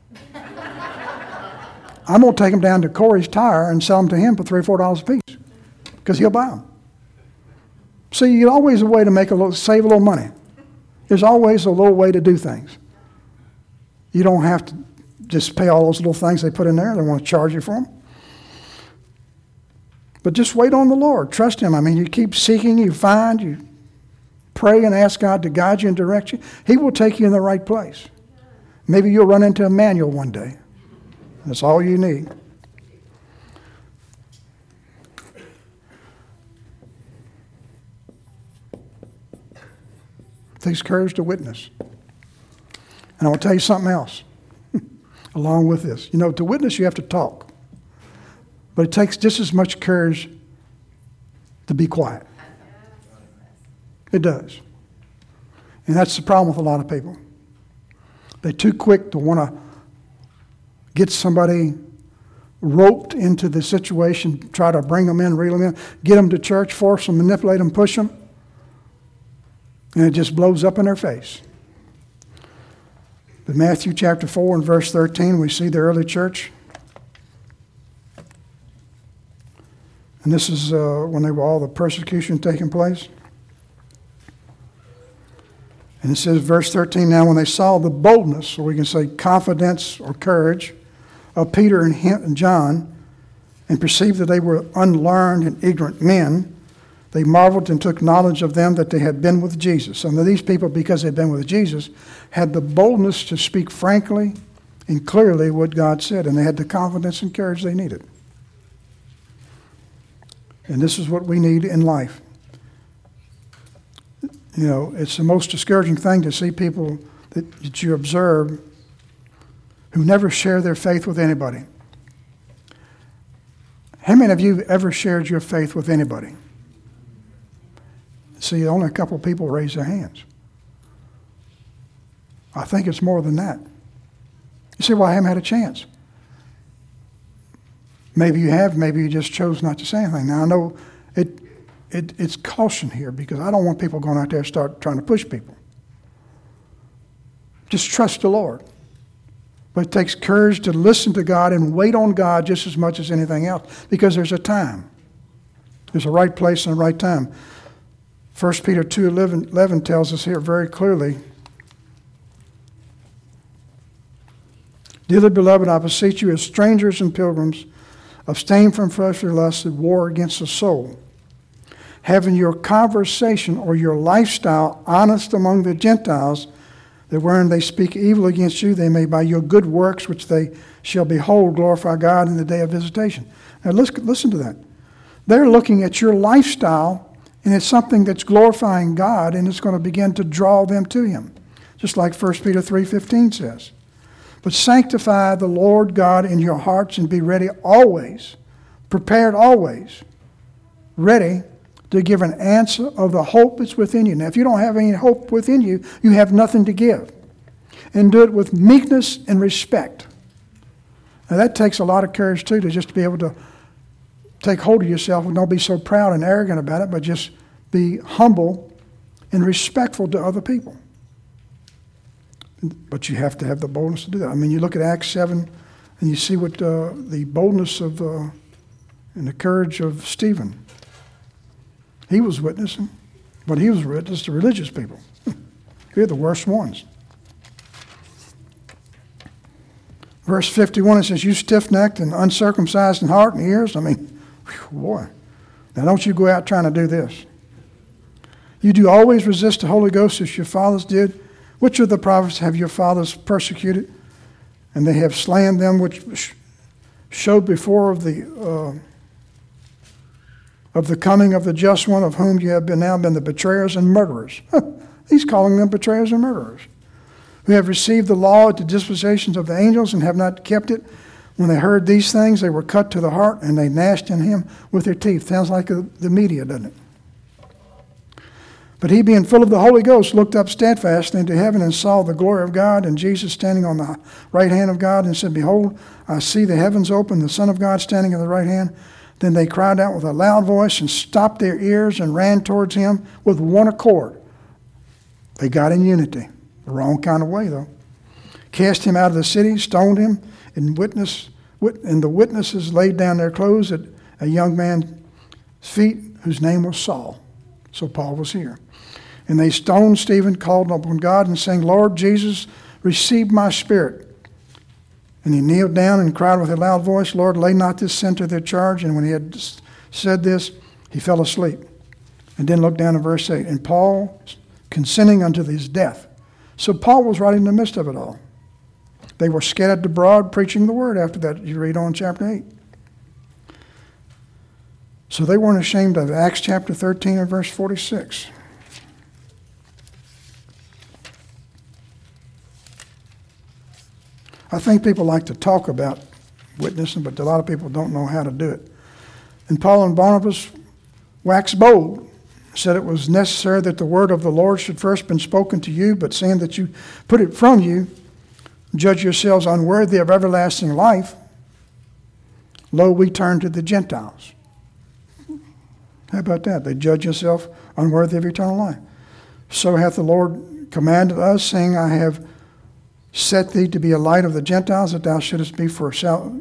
I'm going to take them down to Corey's Tire and sell them to him for $3 or $4 a piece, because he'll buy them. See, there's always a way to save a little money. There's always a little way to do things. You don't have to just pay all those little things they put in there. They want to charge you for them. But just wait on the Lord. Trust Him. I mean, you keep seeking, you find, you pray and ask God to guide you and direct you. He will take you in the right place. Maybe you'll run into Emmanuel one day. That's all you need. It takes courage to witness. And I will tell you something else along with this. To witness you have to talk. But it takes just as much courage to be quiet. It does. And that's the problem with a lot of people. They're too quick to want to get somebody roped into the situation, try to bring them in, reel them in, get them to church, force them, manipulate them, push them, and it just blows up in their face. But Matthew chapter 4 and verse 13, we see the early church. And this is when they were all the persecution taking place. And it says, verse 13, now when they saw the boldness, or we can say confidence or courage, of Peter and John, and perceived that they were unlearned and ignorant men, they marveled and took knowledge of them that they had been with Jesus. And these people, because they'd been with Jesus, had the boldness to speak frankly and clearly what God said, and they had the confidence and courage they needed. And this is what we need in life. It's the most discouraging thing to see people that you observe who never share their faith with anybody. How many of you ever shared your faith with anybody? See, only a couple of people raise their hands. I think it's more than that. You say, well, I haven't had a chance. Maybe you have, maybe you just chose not to say anything. Now, I know it's caution here, because I don't want people going out there and start trying to push people. Just trust the Lord. But it takes courage to listen to God and wait on God just as much as anything else, because there's a time. There's a right place and a right time. 1 Peter 2:11 tells us here very clearly, dearly beloved, I beseech you as strangers and pilgrims Abstain from fleshly lusts that war against the soul. Having your conversation or your lifestyle honest among the Gentiles, that wherein they speak evil against you, they may by your good works, which they shall behold, glorify God in the day of visitation. Now listen to that. They're looking at your lifestyle, and it's something that's glorifying God, and it's going to begin to draw them to Him. Just like 1 Peter 3:15 says. But sanctify the Lord God in your hearts and be ready always, prepared always, ready to give an answer of the hope that's within you. Now, if you don't have any hope within you, you have nothing to give. And do it with meekness and respect. Now, that takes a lot of courage, too, to just be able to take hold of yourself and don't be so proud and arrogant about it, but just be humble and respectful to other people. But you have to have the boldness to do that. I mean, you look at Acts 7 and you see what the boldness of and the courage of Stephen. He was witnessing, but he was witness to religious people. They're the worst ones. Verse 51, it says, you stiff-necked and uncircumcised in heart and ears. I mean, whew, boy. Now don't you go out trying to do this. You do always resist the Holy Ghost as your fathers did. Which of the prophets have your fathers persecuted? And they have slain them which showed before of the coming of the just one, of whom you have now been the betrayers and murderers. He's calling them betrayers and murderers. Who have received the law at the dispensations of the angels and have not kept it. When they heard these things, they were cut to the heart, and they gnashed in him with their teeth. Sounds like the media, doesn't it? But he, being full of the Holy Ghost, looked up steadfastly into heaven and saw the glory of God and Jesus standing on the right hand of God, and said, behold, I see the heavens open, the Son of God standing at the right hand. Then they cried out with a loud voice and stopped their ears and ran towards him with one accord. They got in unity. The wrong kind of way, though. Cast him out of the city, stoned him, and the witnesses laid down their clothes at a young man's feet whose name was Saul. So Paul was here. And they stoned Stephen, called upon God, and saying, Lord Jesus, receive my spirit. And he kneeled down and cried with a loud voice, Lord, lay not this sin to their charge. And when he had said this, he fell asleep. And then look down at verse 8. And Paul consenting unto his death. So Paul was right in the midst of it all. They were scattered abroad preaching the word after that. You read on chapter 8. So they weren't ashamed of it. Acts chapter 13 and verse 46. I think people like to talk about witnessing, but a lot of people don't know how to do it. And Paul and Barnabas waxed bold, said it was necessary that the word of the Lord should first been spoken to you, but seeing that you put it from you, judge yourselves unworthy of everlasting life, lo, we turn to the Gentiles. How about that? They judge yourself unworthy of eternal life. So hath the Lord commanded us, saying, I have set thee to be a light of the Gentiles, that thou shouldest be for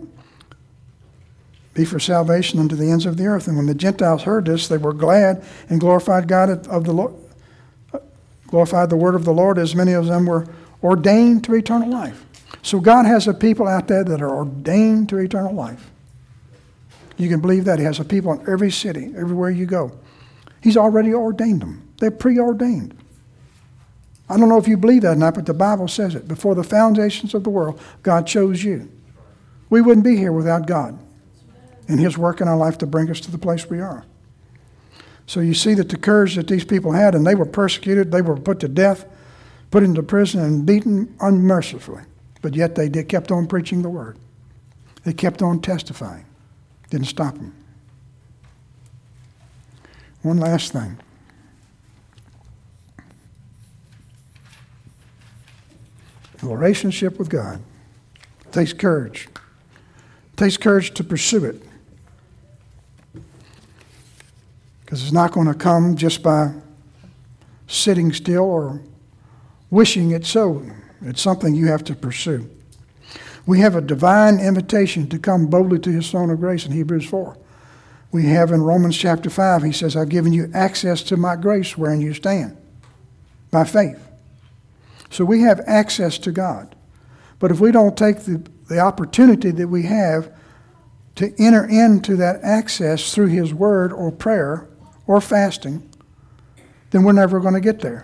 salvation unto the ends of the earth. And when the Gentiles heard this, they were glad and glorified God of the Lord, glorified the word of the Lord, as many of them were ordained to eternal life. So God has a people out there that are ordained to eternal life. You can believe that. He has a people in every city, everywhere you go. He's already ordained them. They're preordained. I don't know if you believe that or not, but the Bible says it. Before the foundations of the world, God chose you. We wouldn't be here without God and His work in our life to bring us to the place we are. So you see that the courage that these people had, and they were persecuted, they were put to death, put into prison, and beaten unmercifully. But yet they kept on preaching the word. They kept on testifying. Didn't stop them. One last thing. A relationship with God. It takes courage. It takes courage to pursue it. Because it's not going to come just by sitting still or wishing it so. It's something you have to pursue. We have a divine invitation to come boldly to His throne of grace in Hebrews 4. We have in Romans chapter 5, He says, I've given you access to my grace wherein you stand by faith. So we have access to God. But if we don't take the opportunity that we have to enter into that access through His Word or prayer or fasting, then we're never going to get there.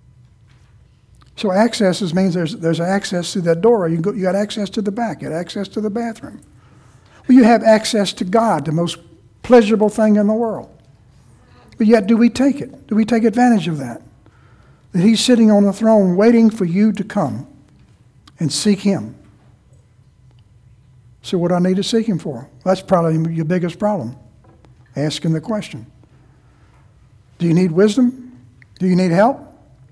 So access means there's access through that door. You got access to the back. You got access to the bathroom. Well, you have access to God, the most pleasurable thing in the world. But yet, do we take it? Do we take advantage of that? That He's sitting on the throne waiting for you to come and seek Him. So what do I need to seek Him for? That's probably your biggest problem. Asking the question. Do you need wisdom? Do you need help?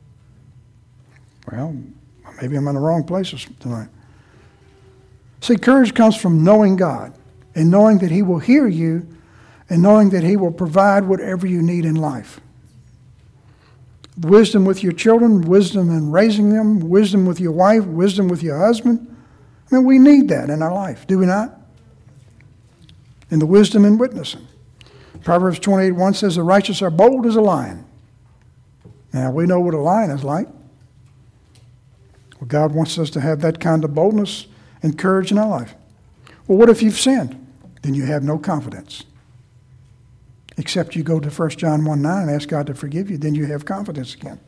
Well, maybe I'm in the wrong places tonight. See, courage comes from knowing God and knowing that He will hear you and knowing that He will provide whatever you need in life. Wisdom with your children, wisdom in raising them, wisdom with your wife, wisdom with your husband. I mean, we need that in our life, do we not? And the wisdom in witnessing. Proverbs 28:1 says, the righteous are bold as a lion. Now, we know what a lion is like. Well, God wants us to have that kind of boldness and courage in our life. Well, what if you've sinned? Then you have no confidence. Except you go to 1 John 1:9 and ask God to forgive you, then you have confidence again.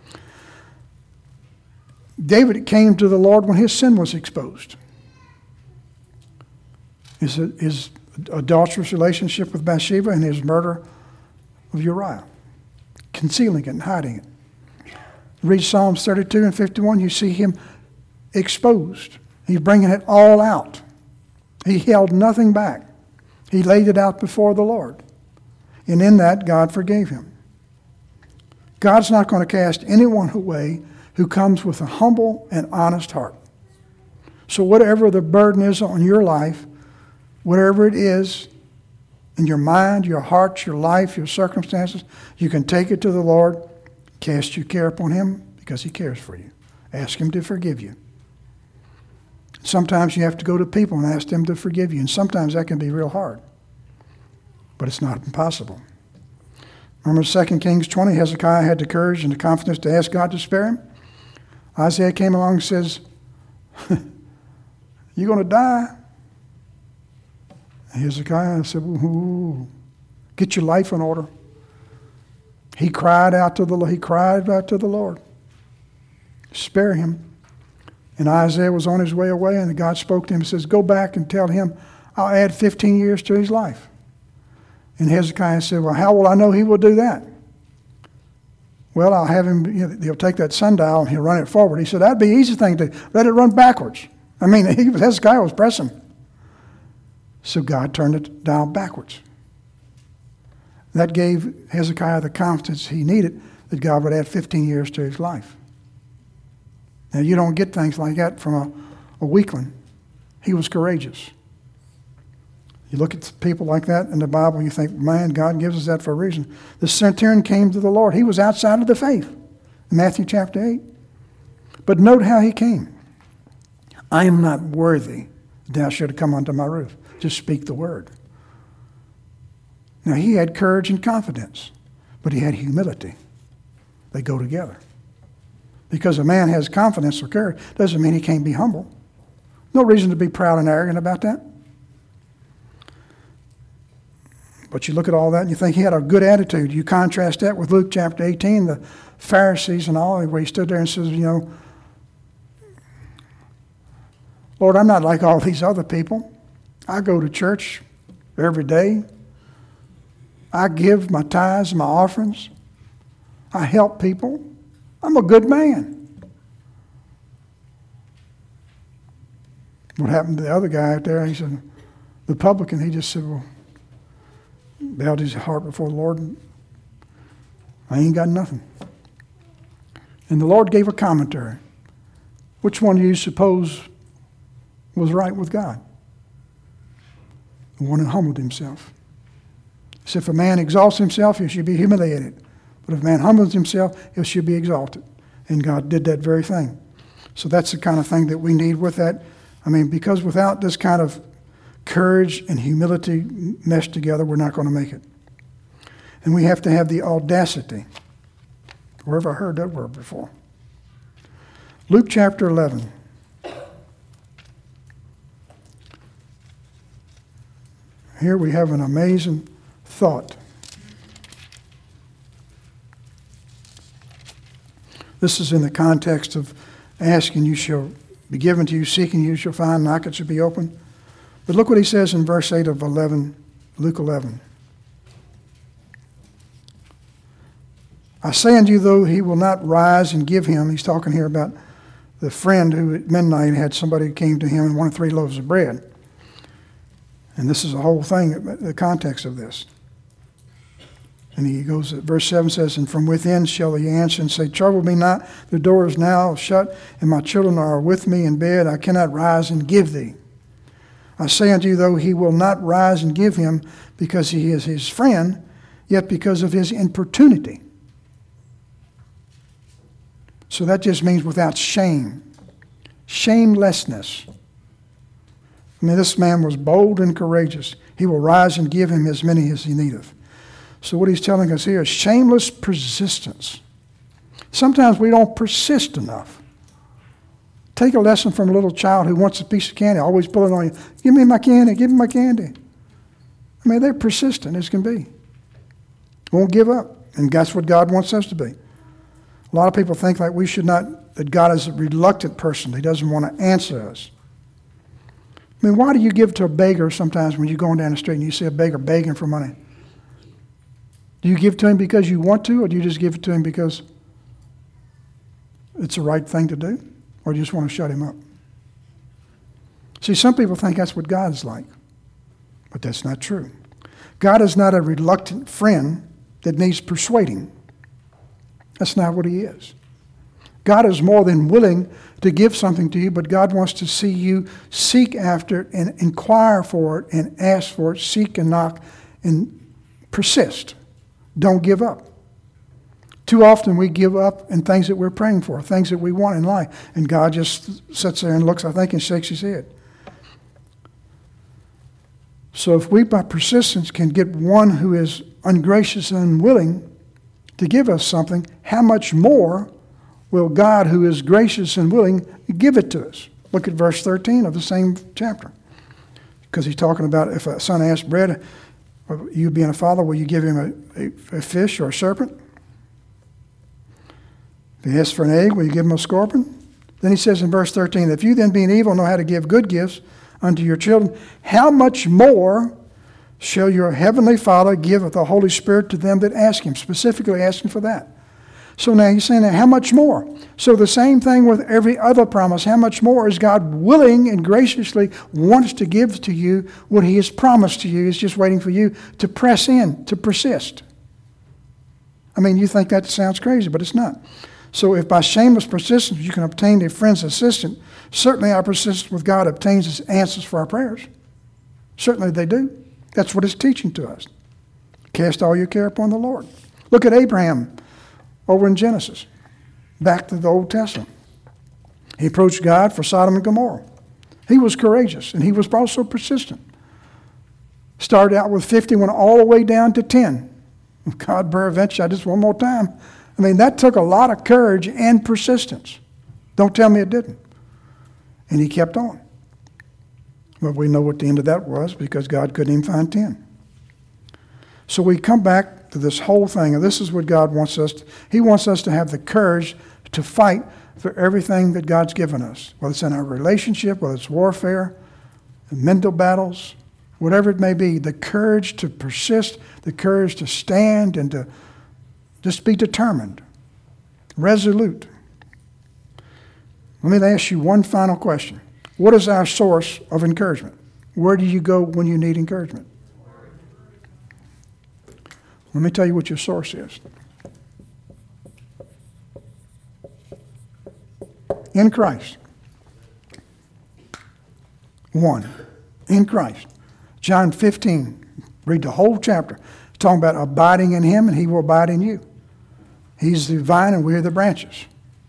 David came to the Lord when his sin was exposed. His adulterous relationship with Bathsheba and his murder of Uriah. Concealing it and hiding it. Read Psalms 32 and 51, you see him exposed. He's bringing it all out. He held nothing back. He laid it out before the Lord. And in that, God forgave him. God's not going to cast anyone away who comes with a humble and honest heart. So whatever the burden is on your life, whatever it is, in your mind, your heart, your life, your circumstances, you can take it to the Lord, cast your care upon Him because He cares for you. Ask Him to forgive you. Sometimes you have to go to people and ask them to forgive you, and sometimes that can be real hard. But it's not impossible. Remember 2 Kings 20, Hezekiah had the courage and the confidence to ask God to spare him. Isaiah came along and says, you're going to die? And Hezekiah said, ooh, get your life in order. He cried out to the Lord. Spare him. And Isaiah was on his way away, and God spoke to him and says, go back and tell him I'll add 15 years to his life. And Hezekiah said, well, how will I know he will do that? Well, I'll have him, he'll take that sundial and he'll run it forward. He said, that'd be the easy thing to let it run backwards. I mean, Hezekiah was pressing. So God turned the dial backwards. That gave Hezekiah the confidence he needed that God would add 15 years to his life. Now, you don't get things like that from a weakling. He was courageous. You look at people like that in the Bible, you think, man, God gives us that for a reason. The centurion came to the Lord. He was outside of the faith in Matthew chapter 8. But note how he came. I am not worthy that thou should come unto my roof. Just speak the word. Now, he had courage and confidence, but he had humility. They go together. Because a man has confidence or courage doesn't mean he can't be humble. No reason to be proud and arrogant about that. But you look at all that and you think he had a good attitude. You contrast that with Luke chapter 18, the Pharisees and all, where he stood there and says, Lord, I'm not like all these other people. I go to church every day. I give my tithes and my offerings. I help people. I'm a good man. What happened to the other guy out there? He said, the publican, he just said, well, bowed his heart before the Lord. And I ain't got nothing. And the Lord gave a commentary. Which one do you suppose was right with God? The one who humbled himself. He said, if a man exalts himself, he should be humiliated. But if a man humbles himself, he should be exalted. And God did that very thing. So that's the kind of thing that we need with that. I mean, because without this kind of courage and humility meshed together, we're not going to make it. And we have to have the audacity. Where have I heard that word before? Luke chapter 11. Here we have an amazing thought. This is in the context of asking, you shall be given to you, seeking, you shall find, knock, it shall be open. But look what he says in verse 8 of Luke 11. I say unto you, though he will not rise and give him, he's talking here about the friend who at midnight had somebody who came to him and wanted 3 loaves of bread. And this is the whole thing, the context of this. And he goes, verse 7 says, and from within shall he answer and say, trouble me not, the door is now shut, and my children are with me in bed, I cannot rise and give thee. I say unto you, though he will not rise and give him because he is his friend, yet because of his importunity. So that just means without shame. Shamelessness. I mean, this man was bold and courageous. He will rise and give him as many as he needeth. So what he's telling us here is shameless persistence. Sometimes we don't persist enough. Take a lesson from a little child who wants a piece of candy, always pulling on you. Give me my candy, give me my candy. I mean, they're persistent as can be. Won't give up. And that's what God wants us to be. A lot of people think like we should not, that God is a reluctant person. He doesn't want to answer us. I mean, why do you give to a beggar sometimes when you're going down the street and you see a beggar begging for money? Do you give to him because you want to, or do you just give it to him because it's the right thing to do? Or do you just want to shut him up? See, some people think that's what God is like, but that's not true. God is not a reluctant friend that needs persuading. That's not what he is. God is more than willing to give something to you, but God wants to see you seek after it and inquire for it and ask for it, seek and knock and persist. Don't give up. Too often we give up in things that we're praying for, things that we want in life, and God just sits there and looks, I think, and shakes his head. So if we, by persistence, can get one who is ungracious and unwilling to give us something, how much more will God, who is gracious and willing, give it to us? Look at verse 13 of the same chapter. Because he's talking about if a son asks bread, you being a father, will you give him a fish or a serpent? If he asks for an egg, will you give him a scorpion? Then he says in verse 13, if you then being evil know how to give good gifts unto your children, how much more shall your heavenly Father give the Holy Spirit to them that ask him? Specifically asking for that. So now he's saying, how much more? So the same thing with every other promise. How much more is God willing and graciously wants to give to you what he has promised to you? He's just waiting for you to press in, to persist. I mean, you think that sounds crazy, but it's not. So if by shameless persistence you can obtain a friend's assistance, certainly our persistence with God obtains his answers for our prayers. Certainly they do. That's what it's teaching to us. Cast all your care upon the Lord. Look at Abraham over in Genesis, back to the Old Testament. He approached God for Sodom and Gomorrah. He was courageous, and he was also persistent. Started out with 50, went all the way down to 10. God, peradventure, just one more time. I mean, that took a lot of courage and persistence. Don't tell me it didn't. And he kept on. But we know what the end of that was, because God couldn't even find 10. So we come back to this whole thing, and this is what God wants us to. He wants us to have the courage to fight for everything that God's given us, whether it's in our relationship, whether it's warfare, mental battles, whatever it may be, the courage to persist, the courage to stand and to just be determined, resolute. Let me ask you one final question. What is our source of encouragement? Where do you go when you need encouragement? Let me tell you what your source is. In Christ. One, in Christ. John 15, read the whole chapter. It's talking about abiding in him and he will abide in you. He's the vine and we are the branches.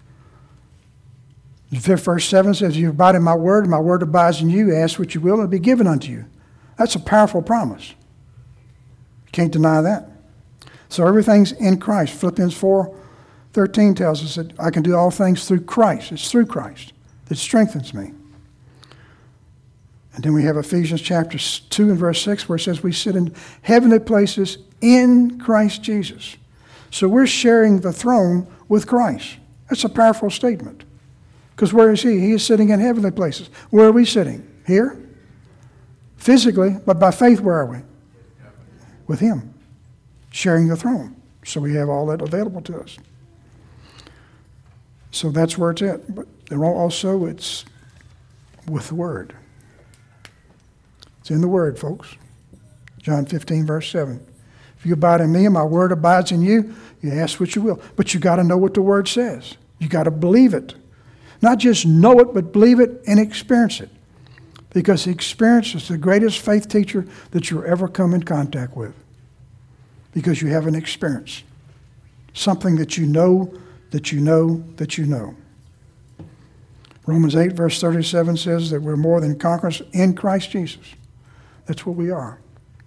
Verse 7 says, you abide in my word abides in you. Ask what you will, and it'll be given unto you. That's a powerful promise. You can't deny that. So everything's in Christ. Philippians 4:13 tells us that I can do all things through Christ. It's through Christ that strengthens me. And then we have Ephesians chapter 2 and verse 6 where it says we sit in heavenly places in Christ Jesus. So we're sharing the throne with Christ. That's a powerful statement. Because where is He? He is sitting in heavenly places. Where are we sitting? Here? Physically, but by faith, where are we? With Him. Sharing the throne. So we have all that available to us. So that's where it's at. But also it's with the Word. It's in the Word, folks. John 15, verse 7. If you abide in me and my Word abides in you, you ask what you will. But you got to know what the Word says. You got to believe it. Not just know it, but believe it and experience it. Because experience is the greatest faith teacher that you'll ever come in contact with. Because you have an experience. Something that you know, that you know, that you know. Romans 8, verse 37 says that we're more than conquerors in Christ Jesus. That's what we are.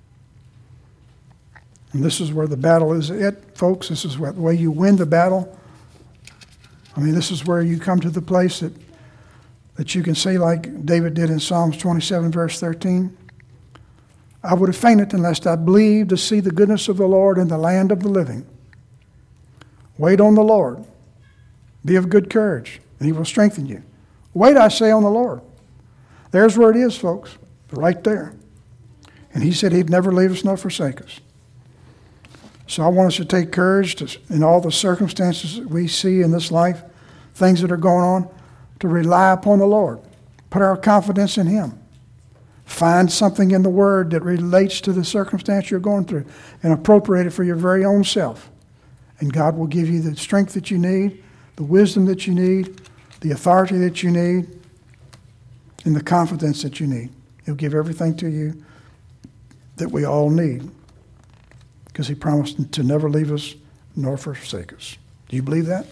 And this is where the battle is at, folks. This is the way you win the battle. I mean, this is where you come to the place that you can say like David did in Psalms 27, verse 13. I would have fainted unless I believed to see the goodness of the Lord in the land of the living. Wait on the Lord. Be of good courage, and He will strengthen you. Wait, I say, on the Lord. There's where it is, folks. Right there. And He said He'd never leave us nor forsake us. So I want us to take courage in all the circumstances that we see in this life, things that are going on, to rely upon the Lord. Put our confidence in Him. Find something in the Word that relates to the circumstance you're going through and appropriate it for your very own self. And God will give you the strength that you need, the wisdom that you need, the authority that you need, and the confidence that you need. He'll give everything to you that we all need. Because He promised to never leave us nor forsake us. Do you believe that?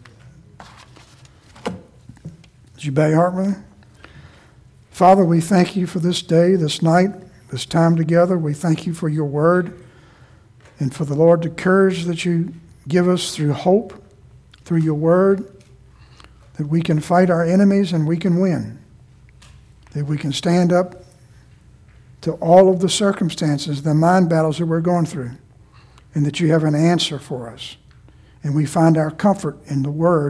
Did you bow your heart with me? Father, we thank You for this day, this night, this time together. We thank You for Your Word and for the Lord, the courage that You give us through hope, through Your Word, that we can fight our enemies and we can win, that we can stand up to all of the circumstances, the mind battles that we're going through, and that You have an answer for us. And we find our comfort in the Word